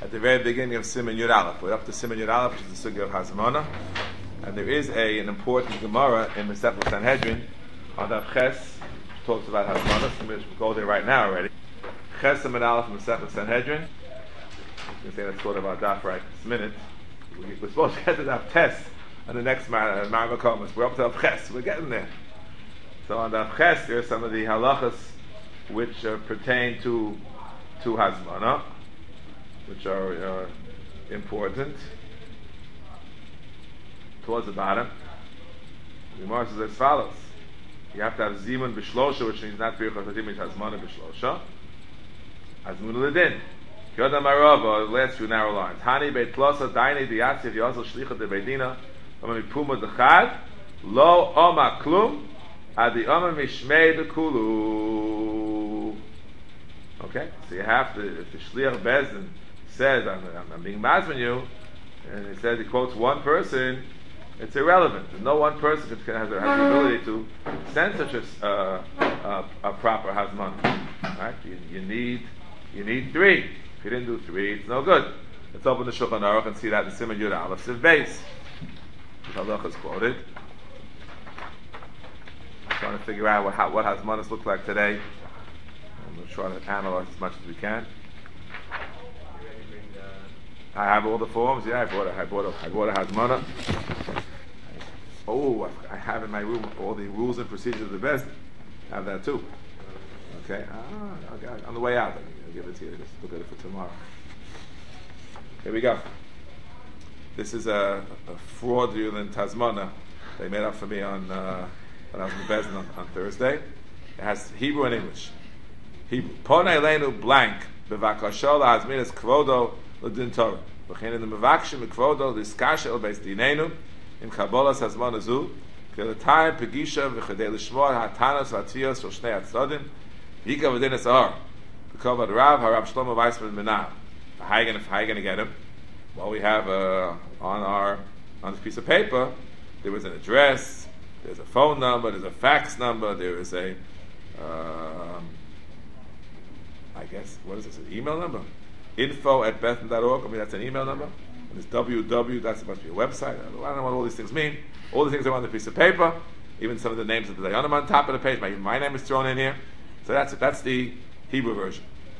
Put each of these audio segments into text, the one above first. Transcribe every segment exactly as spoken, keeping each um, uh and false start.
at the very beginning of Siman Yud Aleph. We're up to Siman Yud Aleph, which is the Sugya of Hazmana. And there is a, an important Gemara in Masechta Sanhedrin on Daf Ches, which talks about Hazmana, so we'll go there right now already. Ches Siman Aleph in Masechta Sanhedrin. You can say that's sort of our Daf right this minute. We're supposed to get to Daf Tes on the next Ma'amar Komas. We're up to Daf Ches, we're getting there. So on Daf Ches, there are some of the halachas which uh, pertain to to Hazmana, which are uh, important. Towards the bottom, the Gemara says as follows: you have to have zimun b'shlosha, which means not birchas hadim, means hazmana b'shlosha. Hazmun l'din. Yodam Arava, the last few narrow lines. Hani beit tlosa daini diyatzif yosel shlicha de beidina ama mipuma dechad lo oma klum adi oma mishmei dekulu. Okay, so you have to. If the shliach bezdin says, "I'm, I'm, I'm being mazman you," and he says he quotes one person, it's irrelevant. No one person has, has the ability to send such a, uh, a, a proper hazman. Right? You, you need you need three. If you didn't do three, it's no good. Let's open the Shulchan Aruch and see that in Siman Yud Aleph Siv Beis. The halach is quoted. I'm trying to figure out what how, what hazmanas look like today. And we'll try to analyze as much as we can. I have all the forms. Yeah, I bought a, I bought a, I bought a hazmana. Oh, I have in my room all the rules and procedures of the best. I have that too. Okay, ah, okay. On the way out, I'll give it to you. Just look at it for tomorrow. Here we go. This is a, a fraudulent hazmana they made up for me on uh, when I was in the Bezdin on, on Thursday. It has Hebrew and English. Hebrew. Ponei leinu blank bevakasho lahazminas kvodo l'din Torah. V'chein in the mevakshim kvodo l'skasha el beis dinenu in Kabbalas hazmana zu k'letayim pegisha v'chedei l'shmor hatanos v'atiyos shel shnei atzodim yika v'din esahar v'kavad Rav harav Shlomo Weissman Menah. How are you going to get him? Well, we have uh, on our on this piece of paper there was an address, there's a phone number, there's a fax number, there is a um, I guess what is this? An email number? Info at bethan dot org. I mean, that's an email number. And it's www. That's supposed to be a website. I don't know what all these things mean. All the things are on the piece of paper. Even some of the names of the dayanim on top of the page. My, my name is thrown in here. So that's it. That's the Hebrew version.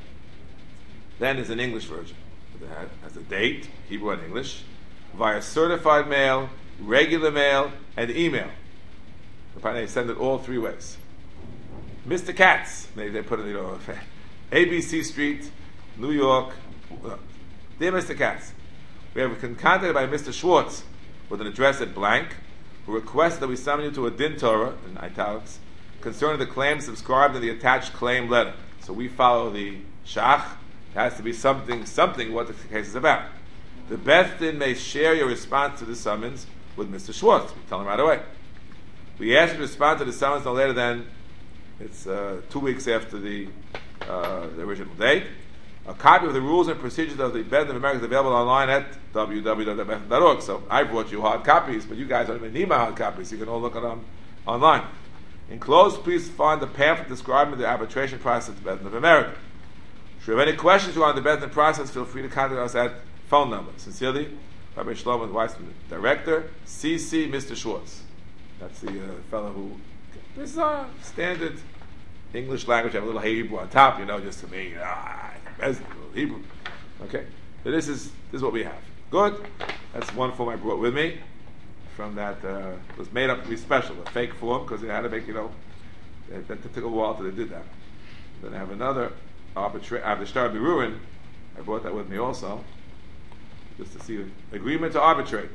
Then there's an English version. It has a date, Hebrew and English, via certified mail, regular mail, and email. They send it all three ways. Mister Katz, they, they put it, you know, A B C Street, New York. Dear Mister Katz, we have been contacted by Mister Schwartz with an address at blank, who requests that we summon you to a din Torah, in italics, concerning the claims subscribed in the attached claim letter. So we follow the shach. It has to be something, something what the case is about. The Beth Din may share your response to the summons with Mister Schwartz. We tell him right away. We ask you to respond to the summons no later than it's uh, two weeks after the uh, the original date. A copy of the rules and procedures of the Beth of America is available online at w w w dot bethan dot org. So I brought you hard copies, but you guys don't even need my hard copies. You can all look at them online. Enclosed, please find the pamphlet describing the arbitration process of the Beth of America. If you have any questions regarding the Beth process, feel free to contact us at phone number. Sincerely, Rabbi Shlomo Weissman, Director, C C Mister Schwartz. That's the uh, fellow who. This is our standard English language. I have a little Hebrew on top, you know, just to me. Ah, Hebrew. Okay, so this is this is what we have. Good. That's one form I brought with me. From that, uh, it was made up to be special, a fake form, because they had to make, you know, that, that took a while till they did that. Then I have another. Arbitra- I have the Shtar Birurin. I brought that with me also, just to see the agreement to arbitrate.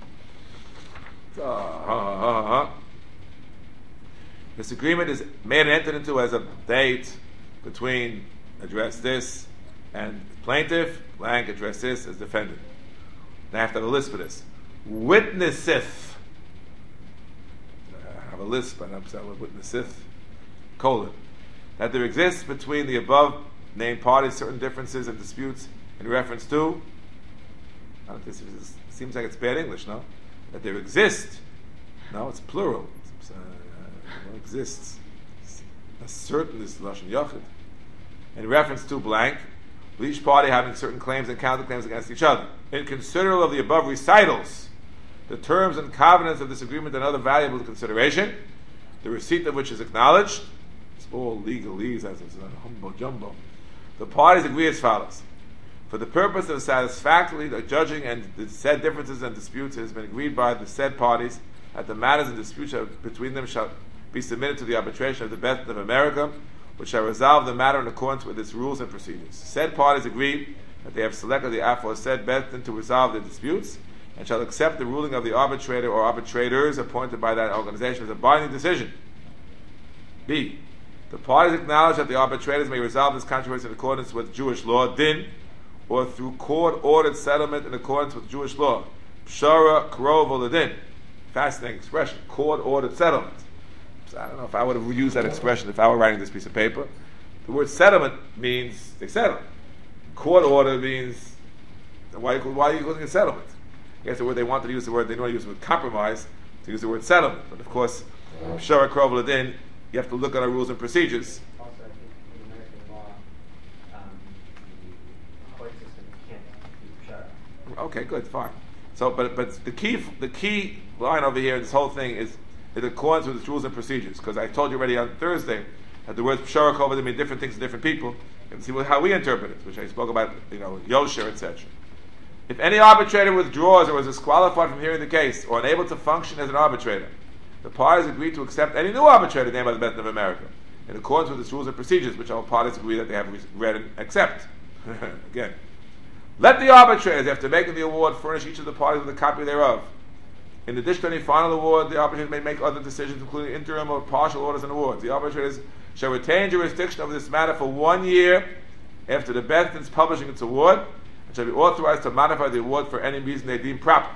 So, uh, uh, uh, this agreement is made and entered into as a date between address this and plaintiff, blank address this as defendant. Now I have to have a list for this. Witnesseth. I have a list, but I'm sorry, witnesseth, colon. That there exists between the above named parties certain differences and disputes in reference to. I don't think this is, seems like it's bad English, no? That there exist. No, it's plural. It's, uh, what exists? A certain is lashon yachid. In reference to blank, with each party having certain claims and counterclaims against each other. In consideral of the above recitals, the terms and covenants of this agreement and other valuable consideration, the receipt of which is acknowledged, it's all legalese as it's a humbo jumbo. The parties agree as follows. For the purpose of satisfactorily judging and the said differences and disputes, it has been agreed by the said parties that the matters and disputes between them shall be submitted to the arbitration of the Beth of America, which shall resolve the matter in accordance with its rules and procedures. Said parties agree that they have selected the aforesaid Beth to resolve their disputes, and shall accept the ruling of the arbitrator or arbitrators appointed by that organization as a binding decision. B. The parties acknowledge that the arbitrators may resolve this controversy in accordance with Jewish law, din, or through court-ordered settlement in accordance with Jewish law. Pshara krov oladin. Fascinating expression. Court-ordered settlement. So I don't know if I would have used that expression if I were writing this piece of paper. The word settlement means they settle. Court order means why, why are you using a settlement? I guess the word they wanted to use the word they know to use the word compromise to use the word settlement. But of course, pshara krov oladin, you have to look at our rules and procedures. Also, I think in American law, um, the court system can't do pshara. Okay, good, fine. So, but but the key the key line over here in this whole thing is in accordance with its rules and procedures. Because I told you already on Thursday that the words pshara krov oladin mean different things to different people, and see what, how we interpret it, which I spoke about, you know, Yosher, et cetera. If any arbitrator withdraws or is disqualified from hearing the case, or unable to function as an arbitrator, the parties agree to accept any new arbitrator named by the Beth of America, in accordance with its rules and procedures, which all parties agree that they have read and accept. Again, let the arbitrators, after making the award, furnish each of the parties with a copy thereof. In addition to any final award, the arbitrators may make other decisions, including interim or partial orders and awards. The arbitrators shall retain jurisdiction over this matter for one year after the Beth is publishing its award, and shall be authorized to modify the award for any reason they deem proper.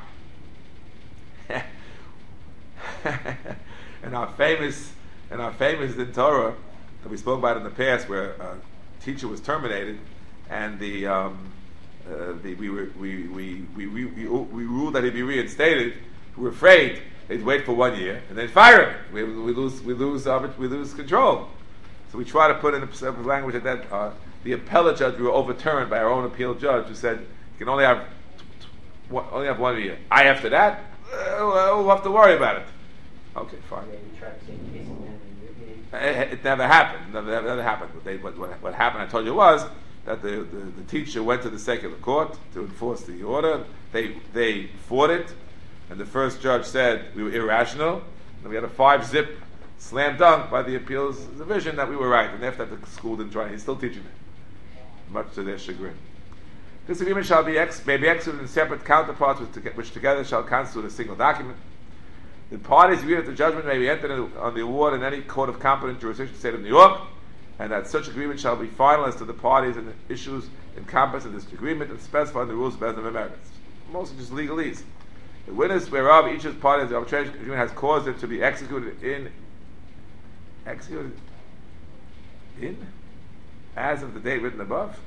and our famous, and our famous Din Torah that we spoke about in the past, where a teacher was terminated, and the um, uh, the we, were, we, we, we, we, we, we ruled that he'd be reinstated. We were afraid they'd wait for one year and then fire him. We, we lose we lose uh, we lose control. So we try to put in a language that, that uh, the appellate judge, we were overturned by our own appeal judge, who said you can only have only have one year. I after that, uh, we'll have to worry about it. Okay, fine. Yeah, you tried to take the case in the It, it never happened. Never, never, never happened. What, they, what, what, what happened, I told you, was that the, the, the teacher went to the secular court to enforce the order. They they fought it, and the first judge said we were irrational. And we had a five-zip slam dunk by the appeals division that we were right. And after that, the school didn't try. He's still teaching it, much to their chagrin. This agreement shall be ex- may be executed in separate counterparts, which, to, which together shall constitute a single document. The parties agree that the judgment may be entered in, on the award in any court of competent jurisdiction in the state of New York, and that such agreement shall be final as to the parties and the issues encompassed in this agreement and specified in the rules of Beth of America. Mostly just legalese. The witness whereof each of the parties of the arbitration agreement has caused it to be executed in executed in as of the date written above.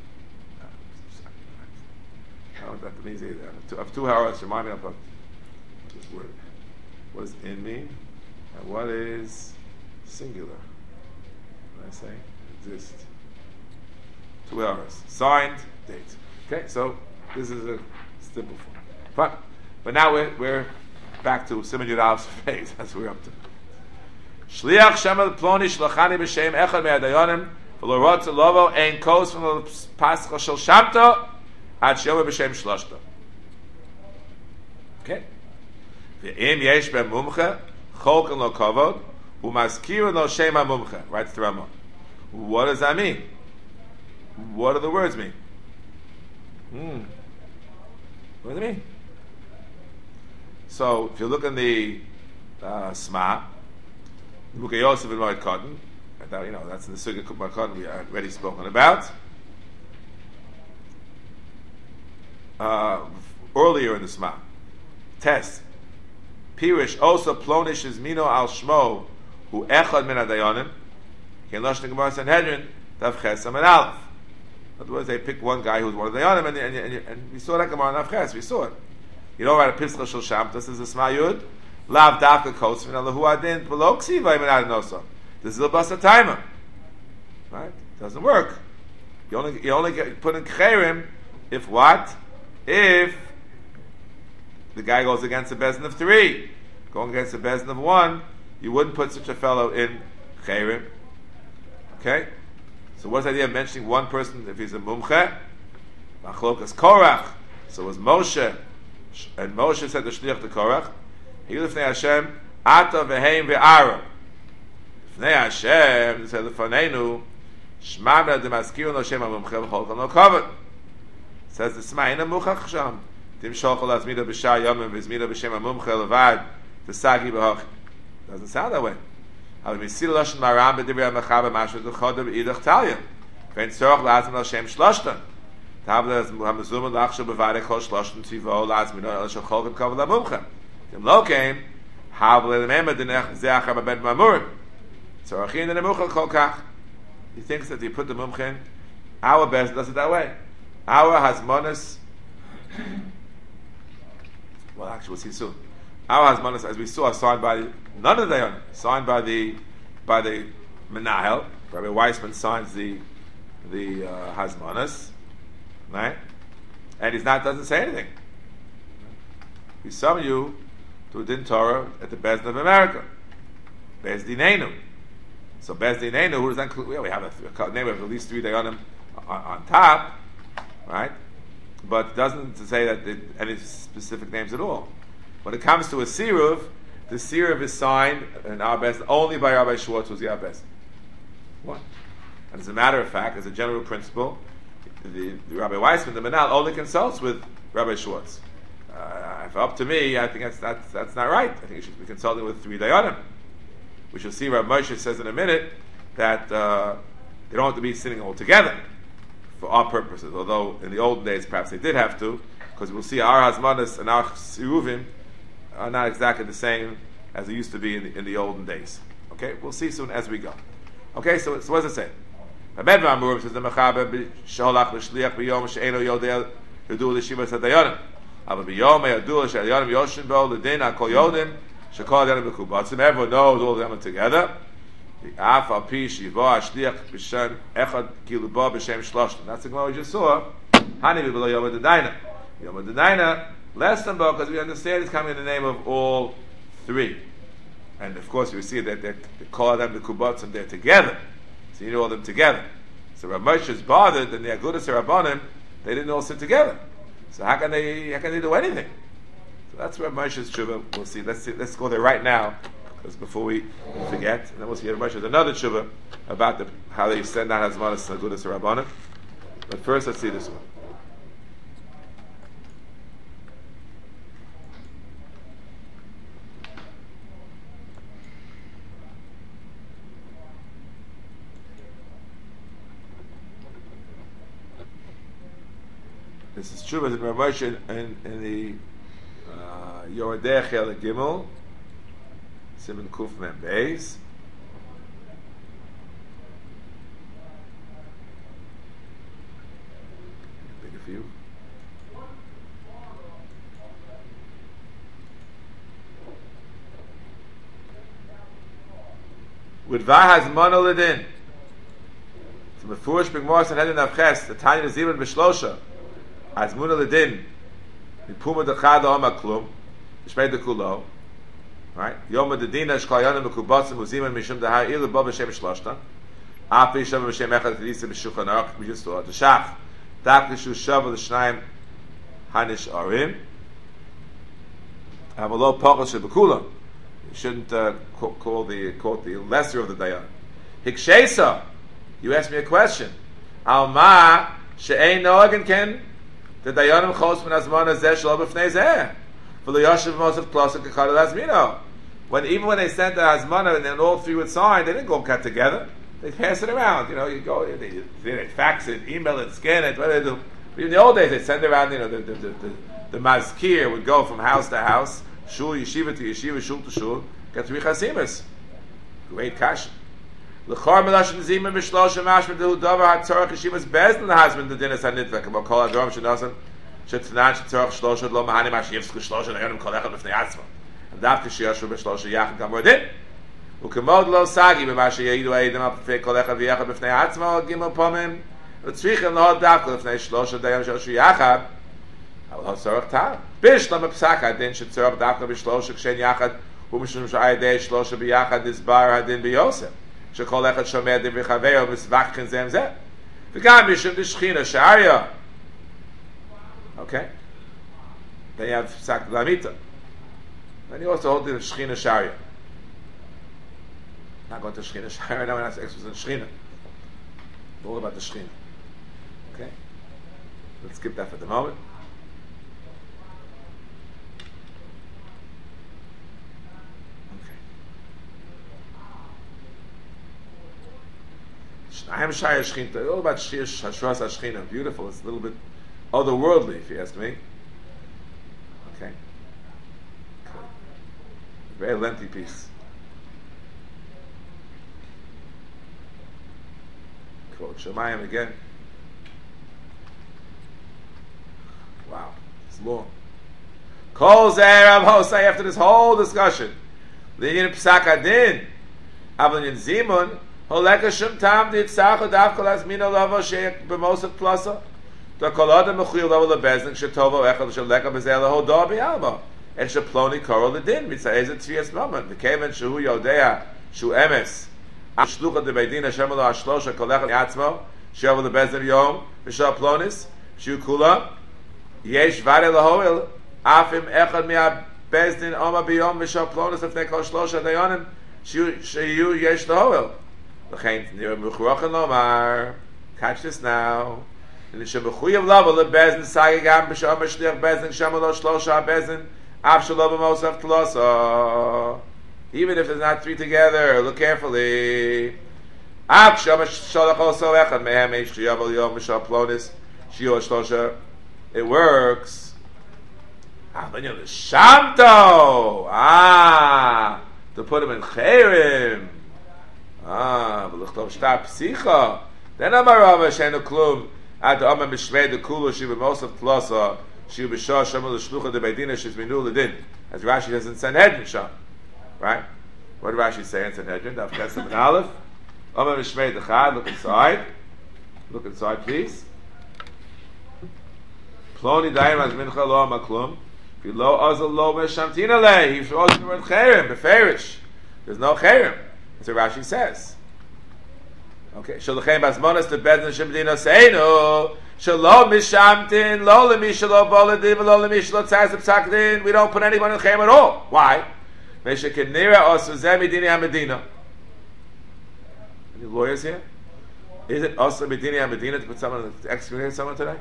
I don't know what that means either. Of two hours, remind me of this word. What does in mean? And what is singular? What did I say? Exist. Two hours. Signed, date. Okay, so this is a simple form. Fine. But now we're, we're back to Siman Yud Alef's phase. That's what we're up to. Shliach Shemel Ploni Shlachani B'Shem Echad Me'adayonim V'lo Rotze Lovo Ein Kos V'lo Pascha Shel Shabto Ad Shemel B'Shem Shloshto. Okay. V'im yesh ben mumcha cholken lo kavod u'maskirin lo shem ha-mumcha. Writes the Ramah. What does that mean? What do the words mean? Hmm. What does it mean? So, if you look in the uh, Sma, Mukha Yosef and Moed Cotton, you know, that's in the Sugya Moed Cotton we have already spoken about. Uh, earlier in the Sma, test. Pirish also plonish is mino al shmo hu echad min adayonim. Ken losh negemar Sanhedrin dav ches amid aleph. In other words, they picked one guy who was one of the dayonim, and, and, and, and we saw that gemara in Avches. We saw it. You know, right? A pischa shel sham. This is a smayud. Lav dafka kosvin alahu adin below ksiva imen adinoso. This is a basa timer. Right? Doesn't work. You only you only get, put in Kherim if what? If the guy goes against the bezin of three, going against the bezin of one, you wouldn't put such a fellow in Kherim. Okay? So what's the idea of mentioning one person if he's a mumche? Machlokas Korach. So it was Moshe, and Moshe said to Shliach to Korach, Higil Fnei Hashem, Ata v'heim v'ara. Fnei Hashem, he said, L'fanenu, Shmamna d'maskirun lo shem ha-mumche v'cholkan lo kavod. Says the Sma, Ina muchach sham. Tim shochl azmida b'shar yomim v'zmida b'shem ha-mumche levad v'sagi b'hoch. Doesn't sound that way. אבל מסיל לשון מרם בדברי המחבר משהו דחודר באידך טליה. ואין צורך להזמין על שם שלושתן. תאבל המזומן לחשוב בוודאי כל שלושתן ציבו להזמין על של חולקם כבוד למומחה. אם לא כן, אבל לממד דנך זה אחר בבן מאמורים. צורכים לנמוכה כל כך. He thinks that you put the mumcha in. Our best does it that way. Our hasmonis. Well, actually, we'll see soon. Our hasmonis, as we saw, are signed by none of the dayanim, signed by the by the menahel. Rabbi Weissman signs the the uh, hasmonis, right? And he's not doesn't say anything. We summon you to a din Torah at the Bezdin of America, Bezdinenu. So Bezdinenu, who does that include? Well, we have a, a name of at least three dayanim on, on top, right? But it doesn't say that it, any specific names at all. When it comes to a siruv, the siruv is signed in our best only by Rabbi Schwartz, who's the our best. What? And as a matter of fact, as a general principle, the, the Rabbi Weissman, the Manal, only consults with Rabbi Schwartz. Uh, if up to me, I think that's, that's that's not right. I think you should be consulting with three dayanim. We shall see. Rabbi Moshe says in a minute that uh, they don't have to be sitting all together for our purposes. Although in the olden days, perhaps they did have to, because we'll see our hasmanas and our siruvim are not exactly the same as it used to be in the, in the olden days. Okay, we'll see soon as we go. Okay, so, so what does it say? Hamed v'amurim says the mechaber b'sholach l'shliach b'yom she'eno yodei yadu l'shivas hadayanim. Aber b'yom yadu l'shadayanim yoshin bo l'din akol yodim shekol hadayanim b'kubatzim. Everyone knows all of them are together. The af al pi shivo hashliach b'shem echad kilubo b'shem shloshtem. That's the Gemara we just saw. Hani v'lo yom hadayanim. Yom hadayanim less than bo, because we understand it's coming in the name of all three. And of course, we see that they call them the kubatzim, they're together. So you know all them together. So Rav Moshe is bothered, and the Agudas Rabbanim, they didn't all sit together. So how can they how can they do anything? So that's Rav Moshe's tshuva. We'll see. Let's see. Let's go there right now, because before we forget, and then we'll see Rav Moshe's another tshuva about the, how they send out Hazmanas to Agudas Rabbanim. But first, let's see this one. This is true as in Rav Moshe in, in the Yoredei Chel Gimel, Simon Kuf Mem Beis. Big a few. With Vahaz Monoledin. So Mefurish B'Gmor Sanhedrin Avches, the Tanya Zimun B'Shlosha. As Muna Ledin, in Puma de Chada Oma Klum, Shmei de Kulo, right? Yom de Dina Shkayanim Mekubatzim Uziman Mishum de Har Ilu Bob Shem Shloshta, Api Shem Shem Echad Kedisa B'Shulchan Aruch. We just saw the Shach. Tak Nishu Shav L'Shnayim Hanish Arim. Avalo Pachos Shebekula. You shouldn't uh, call the quote the lesser of the Dayan. Hikshesa. You asked me a question. Alma She'ein Noagan Ken. The Dayanim Chos Min Azman Azeh Shlo B'Fnei Zeh. For the Yoshev Mosef Klosek Kechad Azmino. When even when they sent the Azmana and then all three would sign, they didn't go cut together. They pass it around. You know, you go, they, they fax it, email it, scan it, whatever they do. But in the old days, they send around. You know, the the the, the, the mazkir would go from house to house, shul yeshiva to yeshiva, shul to shul, get three chasimas. Great kasha. L'chor melashin zimin b'shlosh mashma dehu davar hatzorach yeshivas bezdin lahazmin the dinas hanitva k'mo kol adrom shenasan shetzanan shetzorach shlosh lo mahani mashiyevsku shlosh ayonim kol echad b'fnei atzma and dafka sheyashu b'shlosh yachad gamor din u'kemod lo sagi b'ma sheyehidu ha'edim al p'fei kol echad v'yachad b'fnei atzma al gimel pomim וצריכים לא דווקא לפני שלושה דיינים של יחד, אבל הצורך טעם. בשלם הפסק הדין שצורך דווקא בשלושה כשאין יחד, הוא משום שעל ידי שלושה ביחד נסבר הדין ביוסף, שכל אחד שומע דין וחבר ומסבכן זה עם זה. וגם משום דשכינה שעריה. Okay? Then you have psak lamita. Then you also hold the Shechina Sharia. Not going to Shechina Sharia, now we're not experts in Shechina. All about the Shechina. Okay? Let's skip that for the moment. Okay. Shnayim Shaya Shechina. All about Shashras Shechina. Beautiful. It's a little bit otherworldly, if you ask me. Okay. Cool. Very lengthy piece. Quote Shemayim again. Wow, it's long. Kol Zerav Hosai, after this whole discussion, L'yin Psak Adin, Avlin Zimun, Holeka Shum Tam Ditzach Dav Kol Azmina Lavo Sheik B'Mosaf Plasa. The kolada mechuyel level the bezin shetovo echad shaleka bezel hoda bialma ech sheploni korol ledin mitzayez tzvias moment the kaven shehu yodea shu emes ashlucha de beidin hashem lo ashlosha kolechad yatzmo shevel the bezin yom v'shal plonis shu kula yesh vare lahoel afim echad mia bezdin oma biyom v'shal plonis lefnei kol shlosha dayanim shu sheyu yesh lahoel l'chein nir mechurachan lomar. Catch this now. In the Shebechuyev level, the bezin sagigam b'sham b'shliach bezin shamalo shlosha bezin af shalom b'mosaf tlosa. Even if there's not three together, look carefully. Af sham shalach also echad mehem eish shiyav yom b'sham plonis shiyo shlosha. It works. Ah, but you know the shamto. Ah, to put him in chayrim. Ah, v'luchtov shtab psicha. Then amarava shenu klum. At the Amma Mishmei the Kula Shiva most of Tlasa Shiva Shah Shamal Shlucha the Beidina Shiz Minu Ledin, as Rashi says in Sanhedrin Shah. Right? What did Rashi say in Sanhedrin? Daf Kesem and Aleph. Amma Mishmei the Chad, look inside. Look inside, please. Ploni Daim as Mincha Lo Maklum. If you lo Azal Lo Meshamtina Le, he should also the word Cherem, Beferish. There's no Cherem. That's what Rashi says. Okay, Shalachem Basmonas the Bezdin Shemdina Seinu Shalom Mishamtin Lo Lemi Shalom Boladim Lo Lemi Shalom Tzaz Psakdin. We don't put anyone in Chem at all. Why? Meshakinira Osuzem Medini HaMedina. Any lawyers here? Is it Osuzem Medini HaMedina to put someone to excommunicate someone today?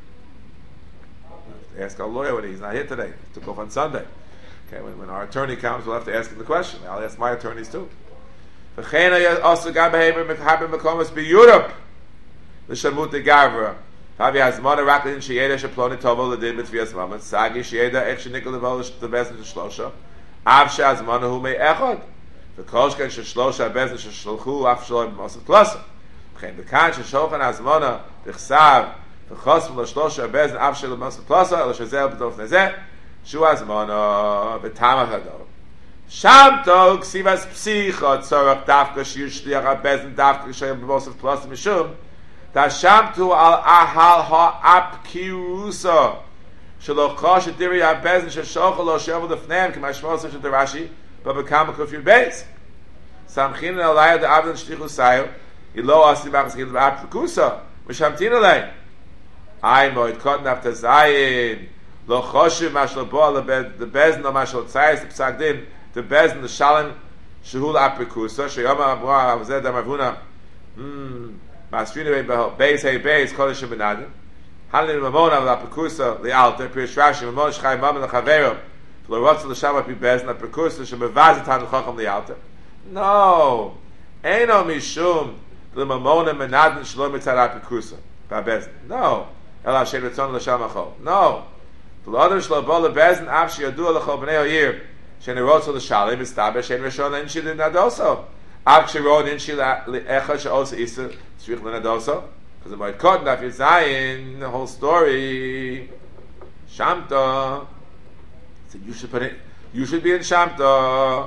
Ask our lawyer when he's not here today. He took off on Sunday. Okay, when, when our attorney comes, we'll have to ask him the question. I'll ask my attorneys too. V'cheina also gam behavior mechaber mekomos b'Europe l'shamut degavra. Havi hazmana raklin sheyeda sheploni tovo l'din b'tvias mamet sagi sheyeda ech shenikol level l'bezin shlosha av she'azmana hu me'echad v'kolshken sheshlosha bezin sheshlchu af shalom b'mosat klasa v'chein b'kan shesholchan hazmana b'chsav v'chosm l'shlosha bezin af shalom b'mosat klasa el shezel b'tof nezeh shu hazmana v'tamach hadol. Shamto ksivas psicha tzorach dafka shiyushliach abezin dafka shayim b'mosaf plus mishum da shamto al ahal ha'apkirusa shelo chosh diri abezin sheshochel lo shevel defneim k'mashmos shel Rashi babakam kufir beis samchin alayah de avdan shlichu sayo ilo asimach zgil b'apkusa mishamtin alay ay moed kotten after zayin lo choshev mashlo bo al the bezin lo mashlo tzayis psagdim the bezin the shalom shehul aprikusa sheyama abra avzeh damavuna hmm masfine beis hey beis kodesh benadim halin mamona av aprikusa the alter pirish Rashi mamon shchay mamon lechavero lo rotz l'shama pi bezin aprikusa shemevazet han l'chacham the alter. No, eino mishum the mamona menadim shlom mitzad aprikusa ba bezin. No, el hashem ritzon l'shama chol. No, the other shlobo lebezin av sheyadu l'chol b'nei oyir. Sheneroso the shalim is tabe shen rishon and shil nadoso. Ak sheron in shil echa she also is tzrich nadoso. Because it might cut that it's zayin the whole story. Shamta. So you should put it. You should be in Shamta.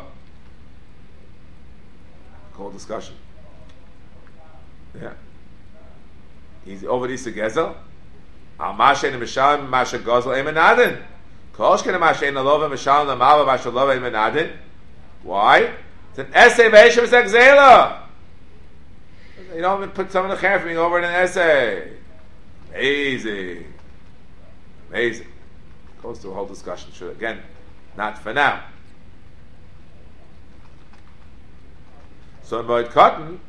Cold discussion. Yeah. he's over Isa Gezel. Al Mashen and Mishal Masha Gozel Emanadin. Koshkin and Mashen Alova Mishal Namava Masha Lova Emanadin. Why? It's an essay Veishim Zegzela. You don't even put some of the Chafing over in an essay. Amazing. Amazing. Goes to a whole discussion. Sure, again, not for now. So in Moed Cotton,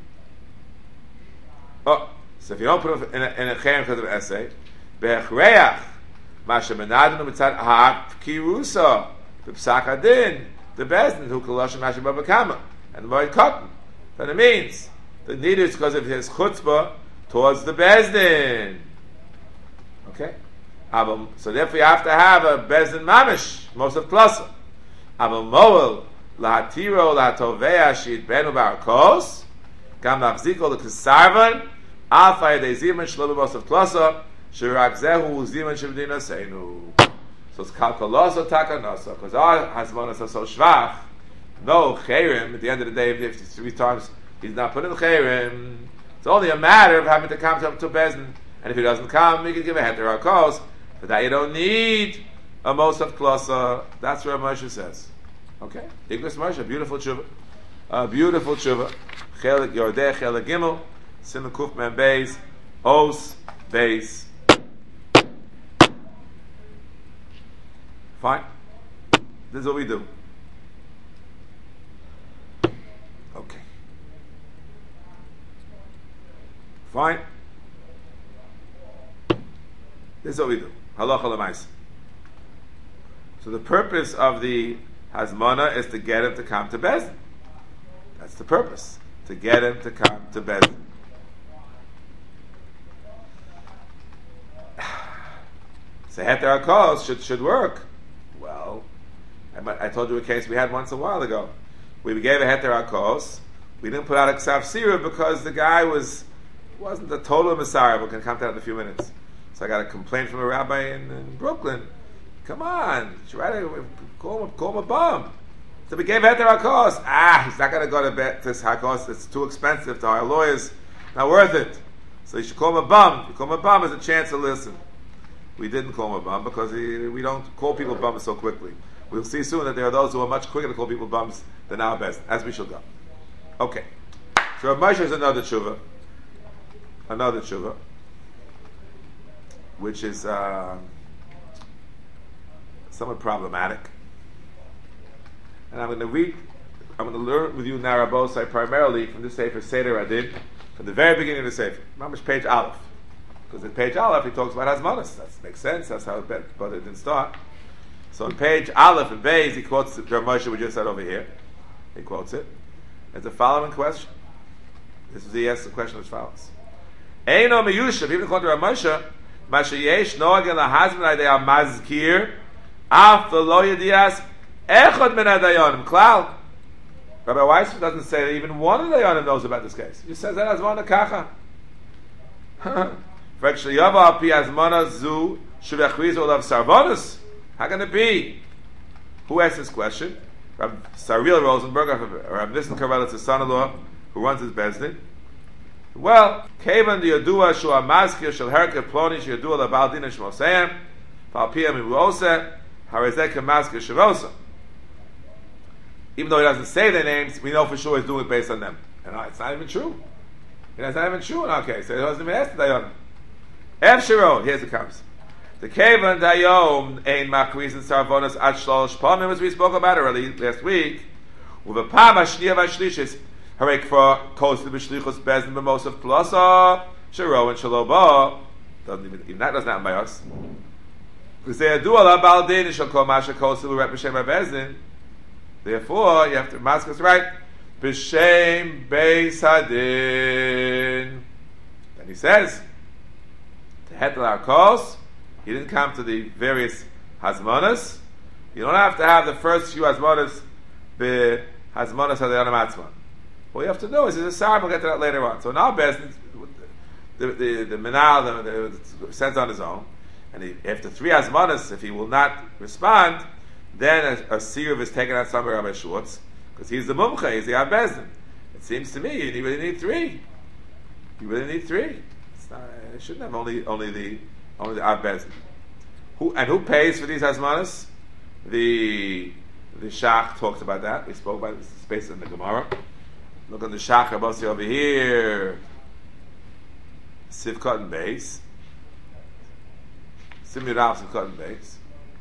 oh, so if you don't put it in a, in a Cherem because of an essay, Be'echreach, Masha Menadin U'mitzad Ha'kirusa, B'psak Adin, the Bezdin, who Koloshim Masha Babakama, and Moed Cotton. Then it means the need is because of his chutzpah towards the Bezdin. Okay? So therefore you have to have a Bezdin Mamish, most of Klasa. Abel Moel, Lahatiro, Lahatovea, Shit Benu Barakos, Gam Lachziko, L'Kesarvan, Alpha Yedeziman, Shlomo most of Klasa, Shirak Zehu, Ziman Shivdina Seinu. So it's Kalkoloso Takanoso, because our Hasmonas are so shvach, no Cherim, at the end of the day, if three times he's not put in Cherim, it's only a matter of having to come to, to Bezdin. And if he doesn't come, we can give a heter cause. But that you don't need a most of klosa. That's what Moshe says. Okay? Igros Moshe, beautiful tshuva. A beautiful tshuva. Chelik Yordeh, Chelik Gimel, Simon Kuf Men Beis, Os Beis. Fine? This is what we do. Okay. Fine? This is what we do. Halacha l'maisa. So the purpose of the hazmana is to get him to come to Bezdin. That's the purpose. To get him to come to Bezdin. So heter hakos should should work. Well, I, I told you a case we had once a while ago. We gave a heter hakos. We didn't put out a ksav sira because the guy was wasn't a total messiah, but can come to that in a few minutes. So I got a complaint from a rabbi in, in Brooklyn. Come on, try to call him, call him a bum. So we gave heter hakos. Ah, he's not going to go to bet this hakos. It's too expensive to hire lawyers. Not worth it. So you should call him a bum. You call him a bum as a chance to listen. We didn't call him a bum because he, we don't call people bums so quickly. We'll see soon that there are those who are much quicker to call people bums than our best, as we shall go. Okay. So Rav Moshe is another tshuva. Another tshuva. Which is uh, somewhat problematic. And I'm going to read, I'm going to learn with you now, Rabosai, primarily from the Sefer Seder Adin, from the very beginning of the Sefer. Mamish page Aleph. Because in page Aleph he talks about Hazmanas. That makes sense, that's how it, but it didn't start. So on page Aleph and Beis, he quotes the Rav Moshe we just said over here. He quotes it. It's the following question. This is he asks the question as follows. Eino meyushav, even according to Rav Moshe, Mashayesh noagin lahazman idea mazkir af lo yedias echad min adayonim klal. Rabbi Weissman doesn't say that even one of the dayonim knows about this case. He says that as one kacha. Actually, yava api azmana zu shuvechriz olav sarvonus. How can it be? Who asked this question? Rabbi Saril Rosenberg, Rabbi Nissen Karelitz' son-in-law, who runs his bezdin. Well, Kavan the Yadua Shua Maskir Shal Herke Ploni Yadua La Baldina Shmosayim, Palpia Mirosa, Harazek Maskir Shavosa. Even though he doesn't say their names, we know for sure he's doing it based on them. And it's not even true. It's not even true in our case. So he doesn't even ask the Dayan. F Shiro, here's it comes. The Kavan Dayom Ein Makriz and Sarvonas Ad Shlosh Panim, as we spoke about early last week, with a Pam Ashniya Vashlishis. Harek for Kos the Bishlichus Bezdin B'mos of Plasa Shiro and Shaloba. Doesn't even, even that doesn't happen by us. Because they do Allah Baldin and Shal Kol Masha Kos the Rep B'Shem Bezdin. Therefore, you have to mask us right. B'Shem Beis Hadin. Then he says, to Hetel HaKos, he didn't come to the various Hazmanas. You don't have to have the first few Hazmanas be Hazmanas Hadayanim Atzman. All you have to do is, there's a sarv, we'll get to that later on. So now best, the the the Menal the, the, sends on his own, and he, after three Hazmanas, if he will not respond, then a, a Sirv is taken out somewhere Rabbi Schwartz, because he's the Mumcha, he's the Abbezdin. It seems to me you really need three. You really need three. It's It's not, it shouldn't have only only the only the Av Beis Din. Who and who pays for these hazmanas? The the Shach talks about that. We spoke about this space in the Gemara. Look at the Shach Abasi over here. Sivkot and Beis. Simirav Sivkot and Beis.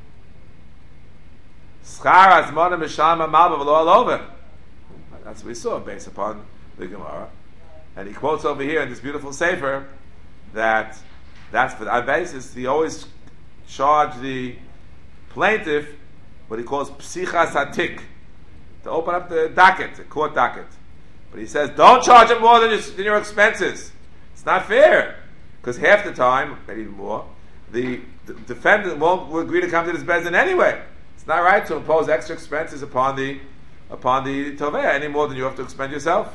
Schar hazmana mishama malva v'lo all over. That's what we saw based upon the Gemara. And he quotes over here in this beautiful sefer that that's for that basis. He always charged the plaintiff what he calls psichas hatik, to open up the docket, the court docket. But he says, don't charge him more than your, than your expenses. It's not fair, because half the time, maybe even more, the, the defendant won't agree to come to this beis din anyway. It's not right to impose extra expenses upon the upon the tovea any more than you have to expend yourself.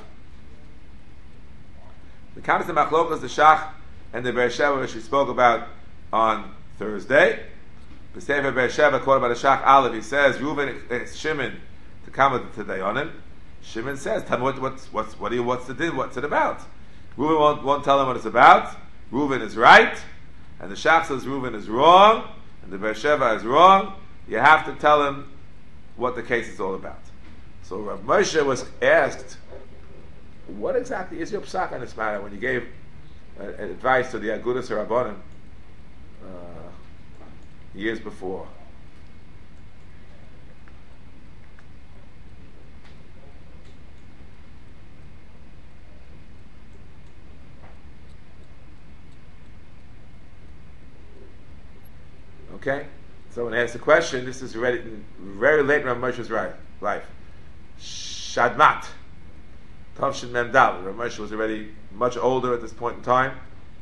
The comes to machlokas, the Shach and the Beersheba, which we spoke about on Thursday. The Sefer Beersheba, quoted by the Shach Aleph, he says, Reuven it's Shimon to come to Dayanim. Shimon says, tell me what, what's, what's, what do you, what's the din, what's it about? Reuven won't, won't tell him what it's about. Reuven is right, and the Shach says Reuven is wrong, and the Beersheba is wrong. You have to tell him what the case is all about. So Rav Moshe was asked, what exactly is your psak on this matter when you gave uh, advice to the Agudas Rabbanim uh, years before? Okay, so when I ask the question, this is very, very late in Rav Moshe's life. Shadmat. Tavshin Memdal. Rav Moshe was already much older at this point in time,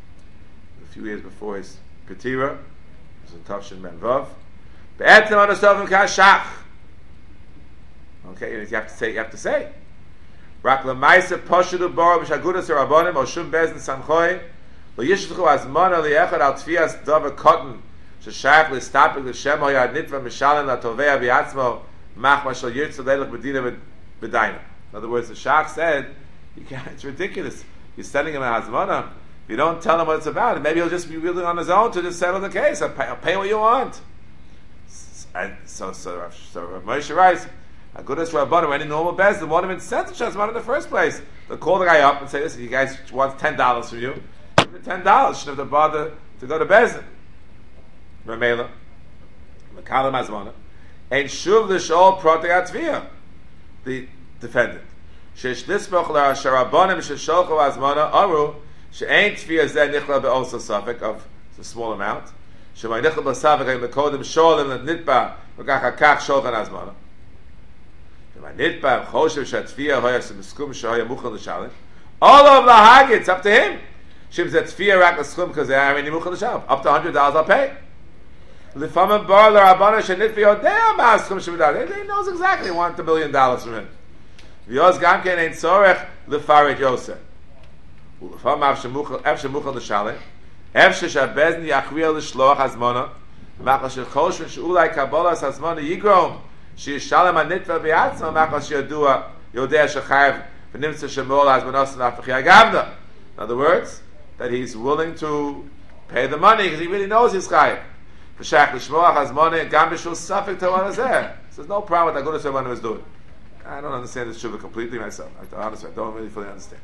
a few years before his Ketira. It was in Tavshin Memvav. Be'etim anasovim kashach. Okay, you have to say. You have to say. Rak lemaisa poshudu bora b'shagudas harabonim oshum beis din samchoi lo yishluchu azmana liechad al tfias davar cotton sheshayach listapik l'shem hoyad nitva mishalim latovea v'yatzmo machma shal yirtzu leilach b'dina b'dayna. In other words, the Shach said, you can't, it's ridiculous. You're sending him a hazmana. If you don't tell him what it's about, maybe he'll just be willing on his own to just settle the case. I'll pay, I'll pay what you want. And so, so, so Rav Moshe writes, a good as Rabbanim or any normal beis din won't even send the hazmana in the first place. They'll call the guy up and say, listen, you guys want ten dollars from you. Give me ten dollars. Shouldn't have to bother to go to beis din. Ramela, Mekalim hazmana, and shuv l'shol protei atviyah. The defendant. Shesh nismach la sharabanim shesholchu azmana aru she'ain tviyah zeh nichla be'osa safek of a small amount. Shemay nichla b'safek hay mekodim sholim l'nitba v'kach hakach sholchan azmana. Shemay nitba v'choshev she'atviyah hoya s'miskum she'hoya muchal l'shalim. All of the hag, it's up to him. Shem zeh tviyah rak l'skum because they are in muchal l'shalim. Up to one hundred dollars I'll pay. L'famim bar l'rabbanim she'nitba yodea ma'askum she'v'dal. He knows exactly he wants a million dollars from him. V'yoz gam ken ein tzorech lefaret yosef. U'lefam av shemuchal l'shalem, ev sheshabeis din yachriya l'shloach hazmona, machal shechoshen she'ulai kabbalas hazmona yigrom, she'yishalem hanitva b'yatzma, machal she'yodua yodea shechayev v'nimtza shemol hazmonos n'afachia gavna. In other words, that he's willing to pay the money because he really knows he's chayev. V'shach l'shmoach hazmona gam b'shul safek ta'wan hazeh. So there's no problem with Agudas Rabbanim was doing. I don't understand this shuvah completely myself. I, honestly, I don't really fully understand.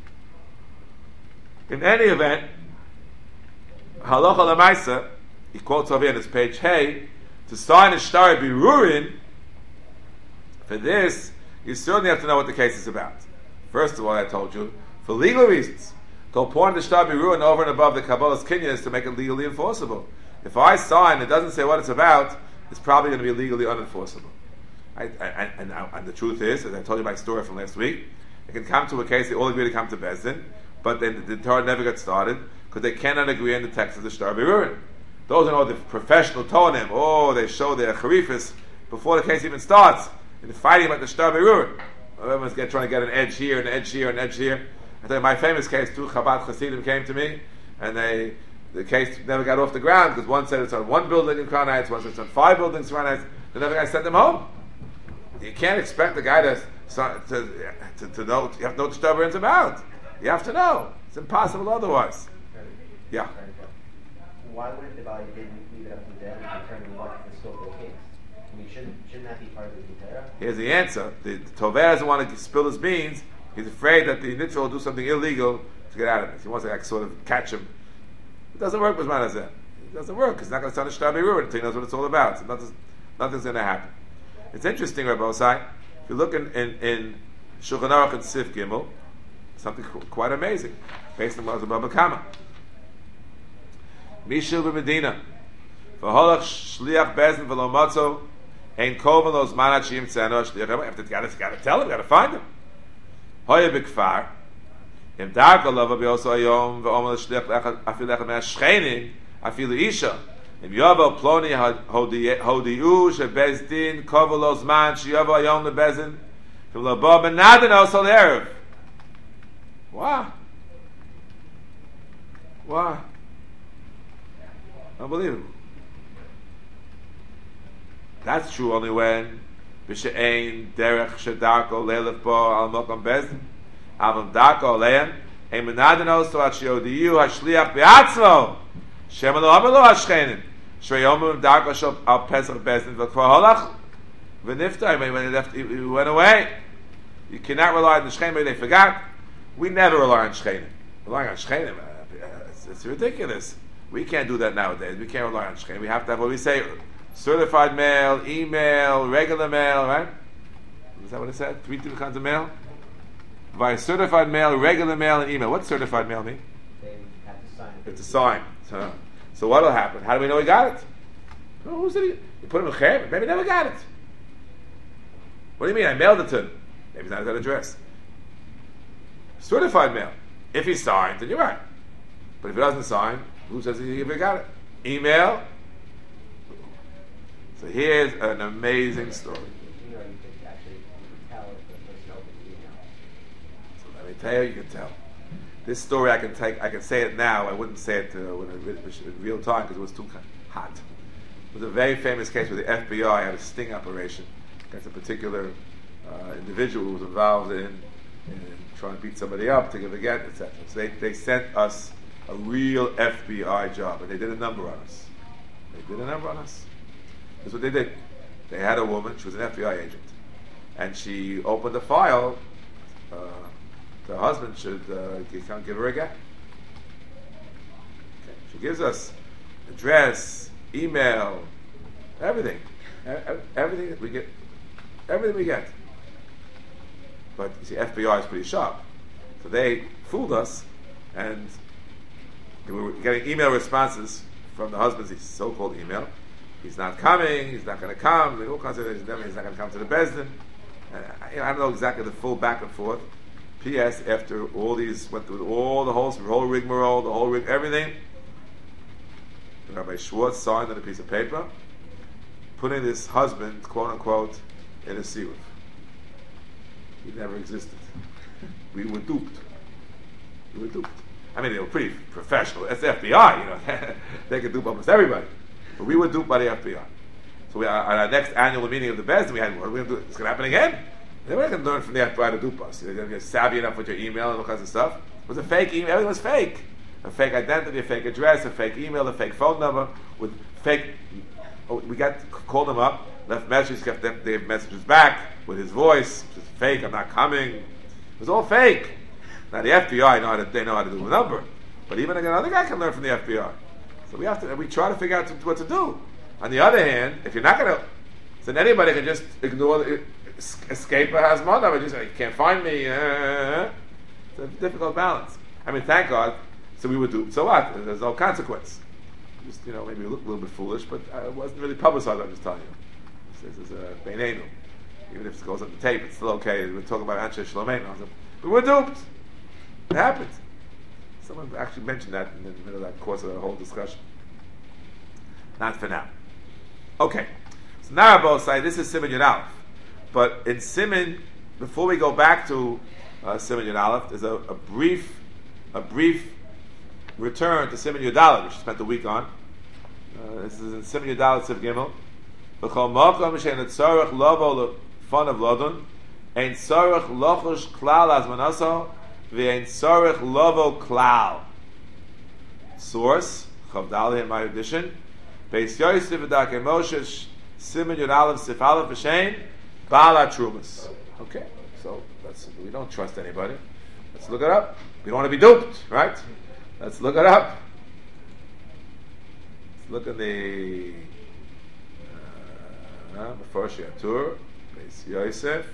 In any event, halacha lemaisa, he quotes over here on this page, hey, to start a shtar birurin, for this, you certainly have to know what the case is about. First of all, I told you, for legal reasons. To appoint the shtar birurin over and above the Kabbalah's kinyan is to make it legally enforceable. If I sign, it doesn't say what it's about, it's probably going to be legally unenforceable. I, I, and, and the truth is, as I told you my story from last week, it can come to a case they all agree to come to beis din, but then the, the Torah never gets started because they cannot agree on the text of the shtar birurin. Those are all the professional tonim. Oh, they show their charifis before the case even starts, and fighting about the shtar birurin. Everyone's get, trying to get an edge here, an edge here, an edge here. I tell you, my famous case, two Chabad Hasidim came to me, and they the case never got off the ground because one said it's on one building in Crown Heights, one said it's on five buildings in Crown Heights. The never guy sent them home. You can't expect the guy to to, to, to know. You have to know what the shtar birurin's about. You have to know. It's impossible otherwise. Yeah. Why wouldn't the Bali didn't leave it up to them to determine what the scope of the case? I mean, shouldn't shouldn't that be part of the Gutera? Here's the answer. The, the Tovera doesn't want to spill his beans. He's afraid that the Nitro will do something illegal to get out of this. He wants to like, sort of catch him. It doesn't work with Manazeh. It doesn't work. It's not going to sound a Shtabi Ruin until he knows what it's all about. So nothing's, nothing's going to happen. It's interesting, Rabbi Osai. If you look in, in, in Shulchan Aruch and Sif Gimel, something quite amazing, based on what was above the Kama. Mishil b'Medina, v'holach shliach bezin v'lo matzo, ein kovan los manat shiyim tzeno shliach. You have to got to tell him, got to find him. Hoye b'kfar, im darko lova b'yoso ayom v'omer l'shliach afil echad me'ashchenim afil isha. Im yovel ploni hodiu shebez din kovan los man shiyovel ayom lebezin v'lo bo benadin osol erev. Wow. Wow. Unbelievable. That's true only when b'she'ein derech shedarko leilef bo al mokam bezdin avam darko leim ein menadin oso at shiodiyu hashliach be'atzmo shema lo amelo hashchenim shveyomim darko shel al pesach bezdin v'kvar holach v'niftar when he left, he went away. You cannot rely on the shchenim. They forgot. We never rely on shchenim. Relying on shchenim, uh, it's, it's ridiculous. We can't do that nowadays. We can't rely on shchenim. We have to have what we say: certified mail, email, regular mail. Right? Is that what it said? Three different kinds of mail. Via certified mail, regular mail, and email. What's certified mail mean? They have to sign. It's a sign. So, so what will happen? How do we know he got it? Oh, who's it? You put him in chem. Maybe he never got it. What do you mean? I mailed it to him. Maybe it's not at that address. Certified mail. If he signed, then you're right. But if he doesn't sign, who says he ever got it? Email. So here's an amazing story. You know, you could actually tell if the person opened the email. So let me tell you, you can tell. This story, I can take. I can say it now. I wouldn't say it uh, when it, in real time because it was too hot. It was a very famous case where the F B I had a sting operation against a particular uh, individual who was involved in, in trying to beat somebody up to give a get, et cetera. So they, they sent us a real F B I job, and they did a number on us. They did a number on us. That's what they did. They had a woman, she was an F B I agent, and she opened a file. Uh, the husband should uh, give, give her a get. Okay. She gives us address, email, everything. E- everything that we get. Everything we get. But you see, F B I is pretty sharp. So they fooled us, and we were getting email responses from the husband's so-called email. He's not coming, he's not going to come, all kinds of things. He's not going to come to the Bezdin. Uh, you know, I don't know exactly the full back and forth. P S. After all these, went through all the whole, the whole rigmarole, the whole rig, everything, Rabbi Schwartz signed on a piece of paper, putting this husband, quote unquote, in a siyuv. He never existed. We were duped. We were duped. I mean, they were pretty professional. It's the F B I, you know. They could dupe almost everybody. But we were duped by the F B I. So we, at our next annual meeting of the Bezdin, we had, what are we going to do? It's going to happen again? They weren't going to learn from the F B I to dupe us. They're going to get savvy enough with your email and all kinds of stuff. It was a fake email. Everything was fake. A fake identity, a fake address, a fake email, a fake phone number, with fake... Oh, we got called them up, left messages, kept them, they gave messages back with his voice, which is fake, I'm not coming. It was all fake. Now the F B I know how to, they know how to do a number, but even another guy can learn from the F B I. So we have to, we try to figure out what to do. On the other hand, if you're not going to, then anybody can just ignore, the, escape a hazmana, but just say, you can't find me. Uh, it's a difficult balance. I mean, thank God. So we would do. So what? There's no consequence. Just, you know, maybe a little, little bit foolish, but uh, it wasn't really publicized. I'm just telling you. This is a beinenu. Even if it goes on the tape, it's still okay. We're talking about Anshe Shlomeinu. We were duped. It happened. Someone actually mentioned that in the middle of that course of the whole discussion. Not for now. Okay. So now Rabbi say this is Siman Yud Aleph. But in Siman, before we go back to uh, Siman Yud Aleph, there's a, a brief, a brief return to Siman Yud Aleph, which we spent a week on. Uh, this is in Siman Yud Aleph Siv Gimel. V'chol makom she'en tzorech lovo lefon of lodun, ein tzorech lochush klal azmanaso, v'ein tzorech lovo klal. source, Chavdali in my edition, Beis Yosef V'Darkei Moshe, Siman Yud Aleph Sif Aleph V'Shein, Baal HaTrumas. Okay, so that's, we don't trust anybody. Let's look it up. We don't want to be duped, right? Let's look it up. Let's look in the uh, before Shiatur, Beis Yosef.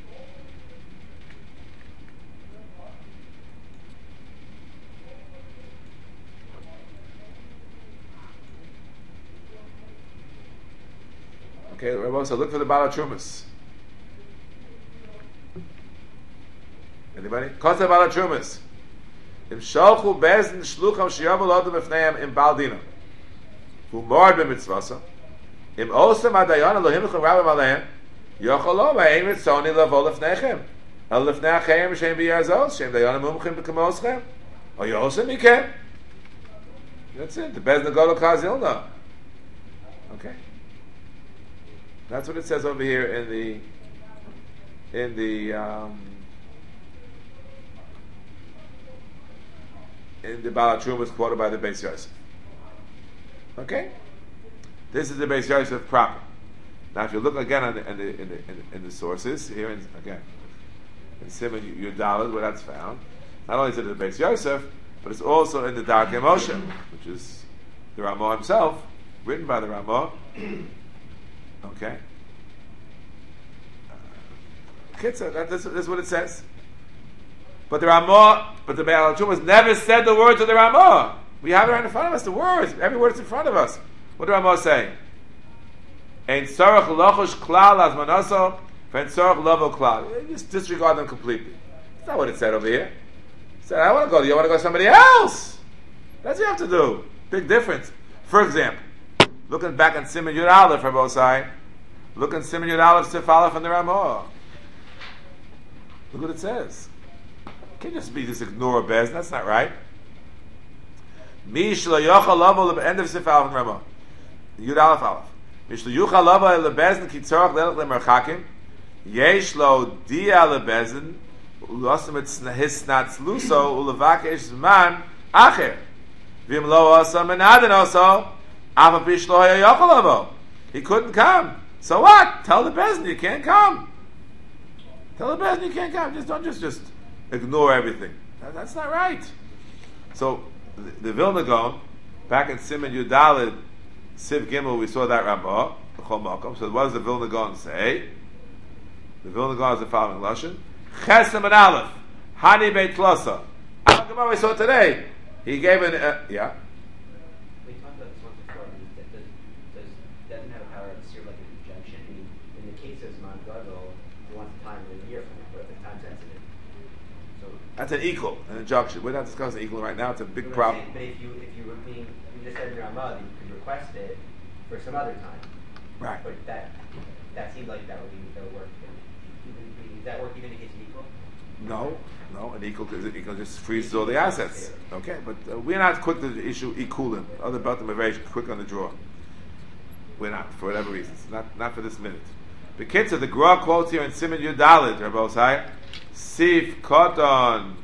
Okay, Rabbi, so look for the Baal HaTrumas. Anybody? Kotze Baal HaTrumas. Im shalchu bezin shlucham shiyavu lodem efneim im Baal Dina. Hu mord b'mitzvasa. Im osam adayon Elohim l'chem rabim aleim. Yocholo v'ein ritzoni lavo lefnechem. El lefnei achayim shem b'yarzos. Shem dayon mumchim b'kamoschem. O yosem mikem. That's it. The bezin golo kazilna. Okay. That's what it says over here in the in the um, in the Baal HaTrumas quoted by the Beis Yosef. Okay, this is the Beis Yosef proper. Now, if you look again on the, in, the, in, the, in, the, in the sources here, in, again in Siman Yud Daled, where that's found, not only is it in the Beis Yosef, but it's also in the Darkei Moshe, which is the Ramah himself, written by the Ramah. Okay. Uh, Kitzah, that, this, this is what it says. But the Ramah, but the Baal HaTrumas never said the words of the Ramah. We have it right in front of us, the words. Every word is in front of us. What did Ramah say? Ein tzarech lochosh klal az manaso, v'ein tzarech lovo klal. You just disregard them completely. That's not what it said over here. It said, I want to go, you want to go to somebody else. That's what you have to do. Big difference. For example, looking back on Siman Yud Aleph for both sides, look at Siman Yud Aleph Sif Aleph and the Ramah. Look what it says. You can't just be just ignore a bez. That's not right. Mi shlo yochal lavo end of Sif Aleph and Ramah. Yud Aleph Aleph. Mi shlo yochal lavo lebezin ki tzorach lelech lemerchakim. Yesh lo dia lebezin ulosim et his snatz luso ulevakesh zman acher. Vim lo asa menadin also. He couldn't come. So what? Tell the Bezin you can't come. Tell the Bezin you can't come. Just don't just just ignore everything. That, that's not right. So the, the Vilna Gaon, back in Siman Yud Daled, Siv Gimel, we saw that Ramah. So what does the Vilna Gaon say? The Vilna Gaon is the following lashon: Chesem and Aleph, Hani Beit Tlosa. Al Gemara we saw today. He gave an uh, yeah. That's an equal, an injunction. We're not discussing equal right now. It's a big problem. But if you if you were being, you just said in Ramah, you could request it for some other time. Right. But that that seemed like that would be that would work. Even, does that work even in the case of equal? No, no. An equal because it equal just freezes all the assets. Okay, but uh, we're not quick to issue equalim. Other Batim are very quick on the draw. We're not for whatever reasons. Not not for this minute. The kids of the Gra quotes here in Siman Yud Daled, Rabbi Osai. Sif Koton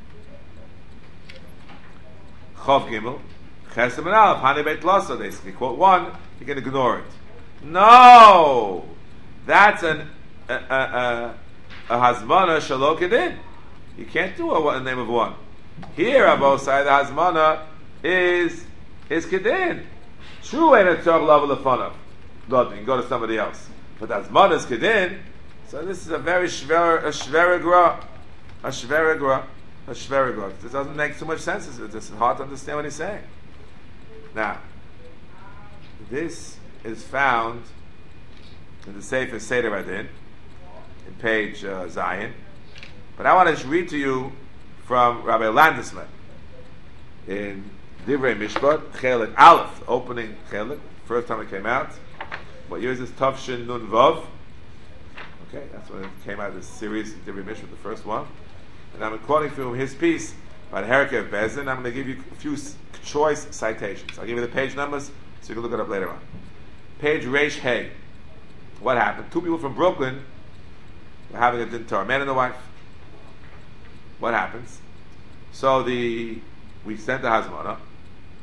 Chov Gimel Chesem and Aleph Hani Beit Losa. They quote one, you can ignore it. No, that's an a, a, a, a Hazmana Shalo Kedin. You can't do a, a name of one. Here, Abba Osai, the Hazmana is is Kedin. True, ain't a tzarech level of fun of. You can go to somebody else, but the Hazmana is Kedin. So this is a very shver, a shverigra, a shverigra, a shverigra. This doesn't make too much sense. It's just hard to understand what he's saying. Now, this is found in the Sefer Seder Adin, in page uh, Zion. But I want to read to you from Rabbi Landesman in Divrei Mishpat, Chelik Aleph, opening Chelik, first time it came out. What year is this? Tavshin Nun Vav. Okay, that's when it came out of this series, Divrei Mishpat, the first one. And I'm quoting from his piece by the Herakev Bezin. I'm going to give you a few choice citations. I'll give you the page numbers so you can look it up later on. Page Reish Hay. What happened? Two people from Brooklyn were having a din Torah, a man and a wife. What happens? So the we sent the Hazmana,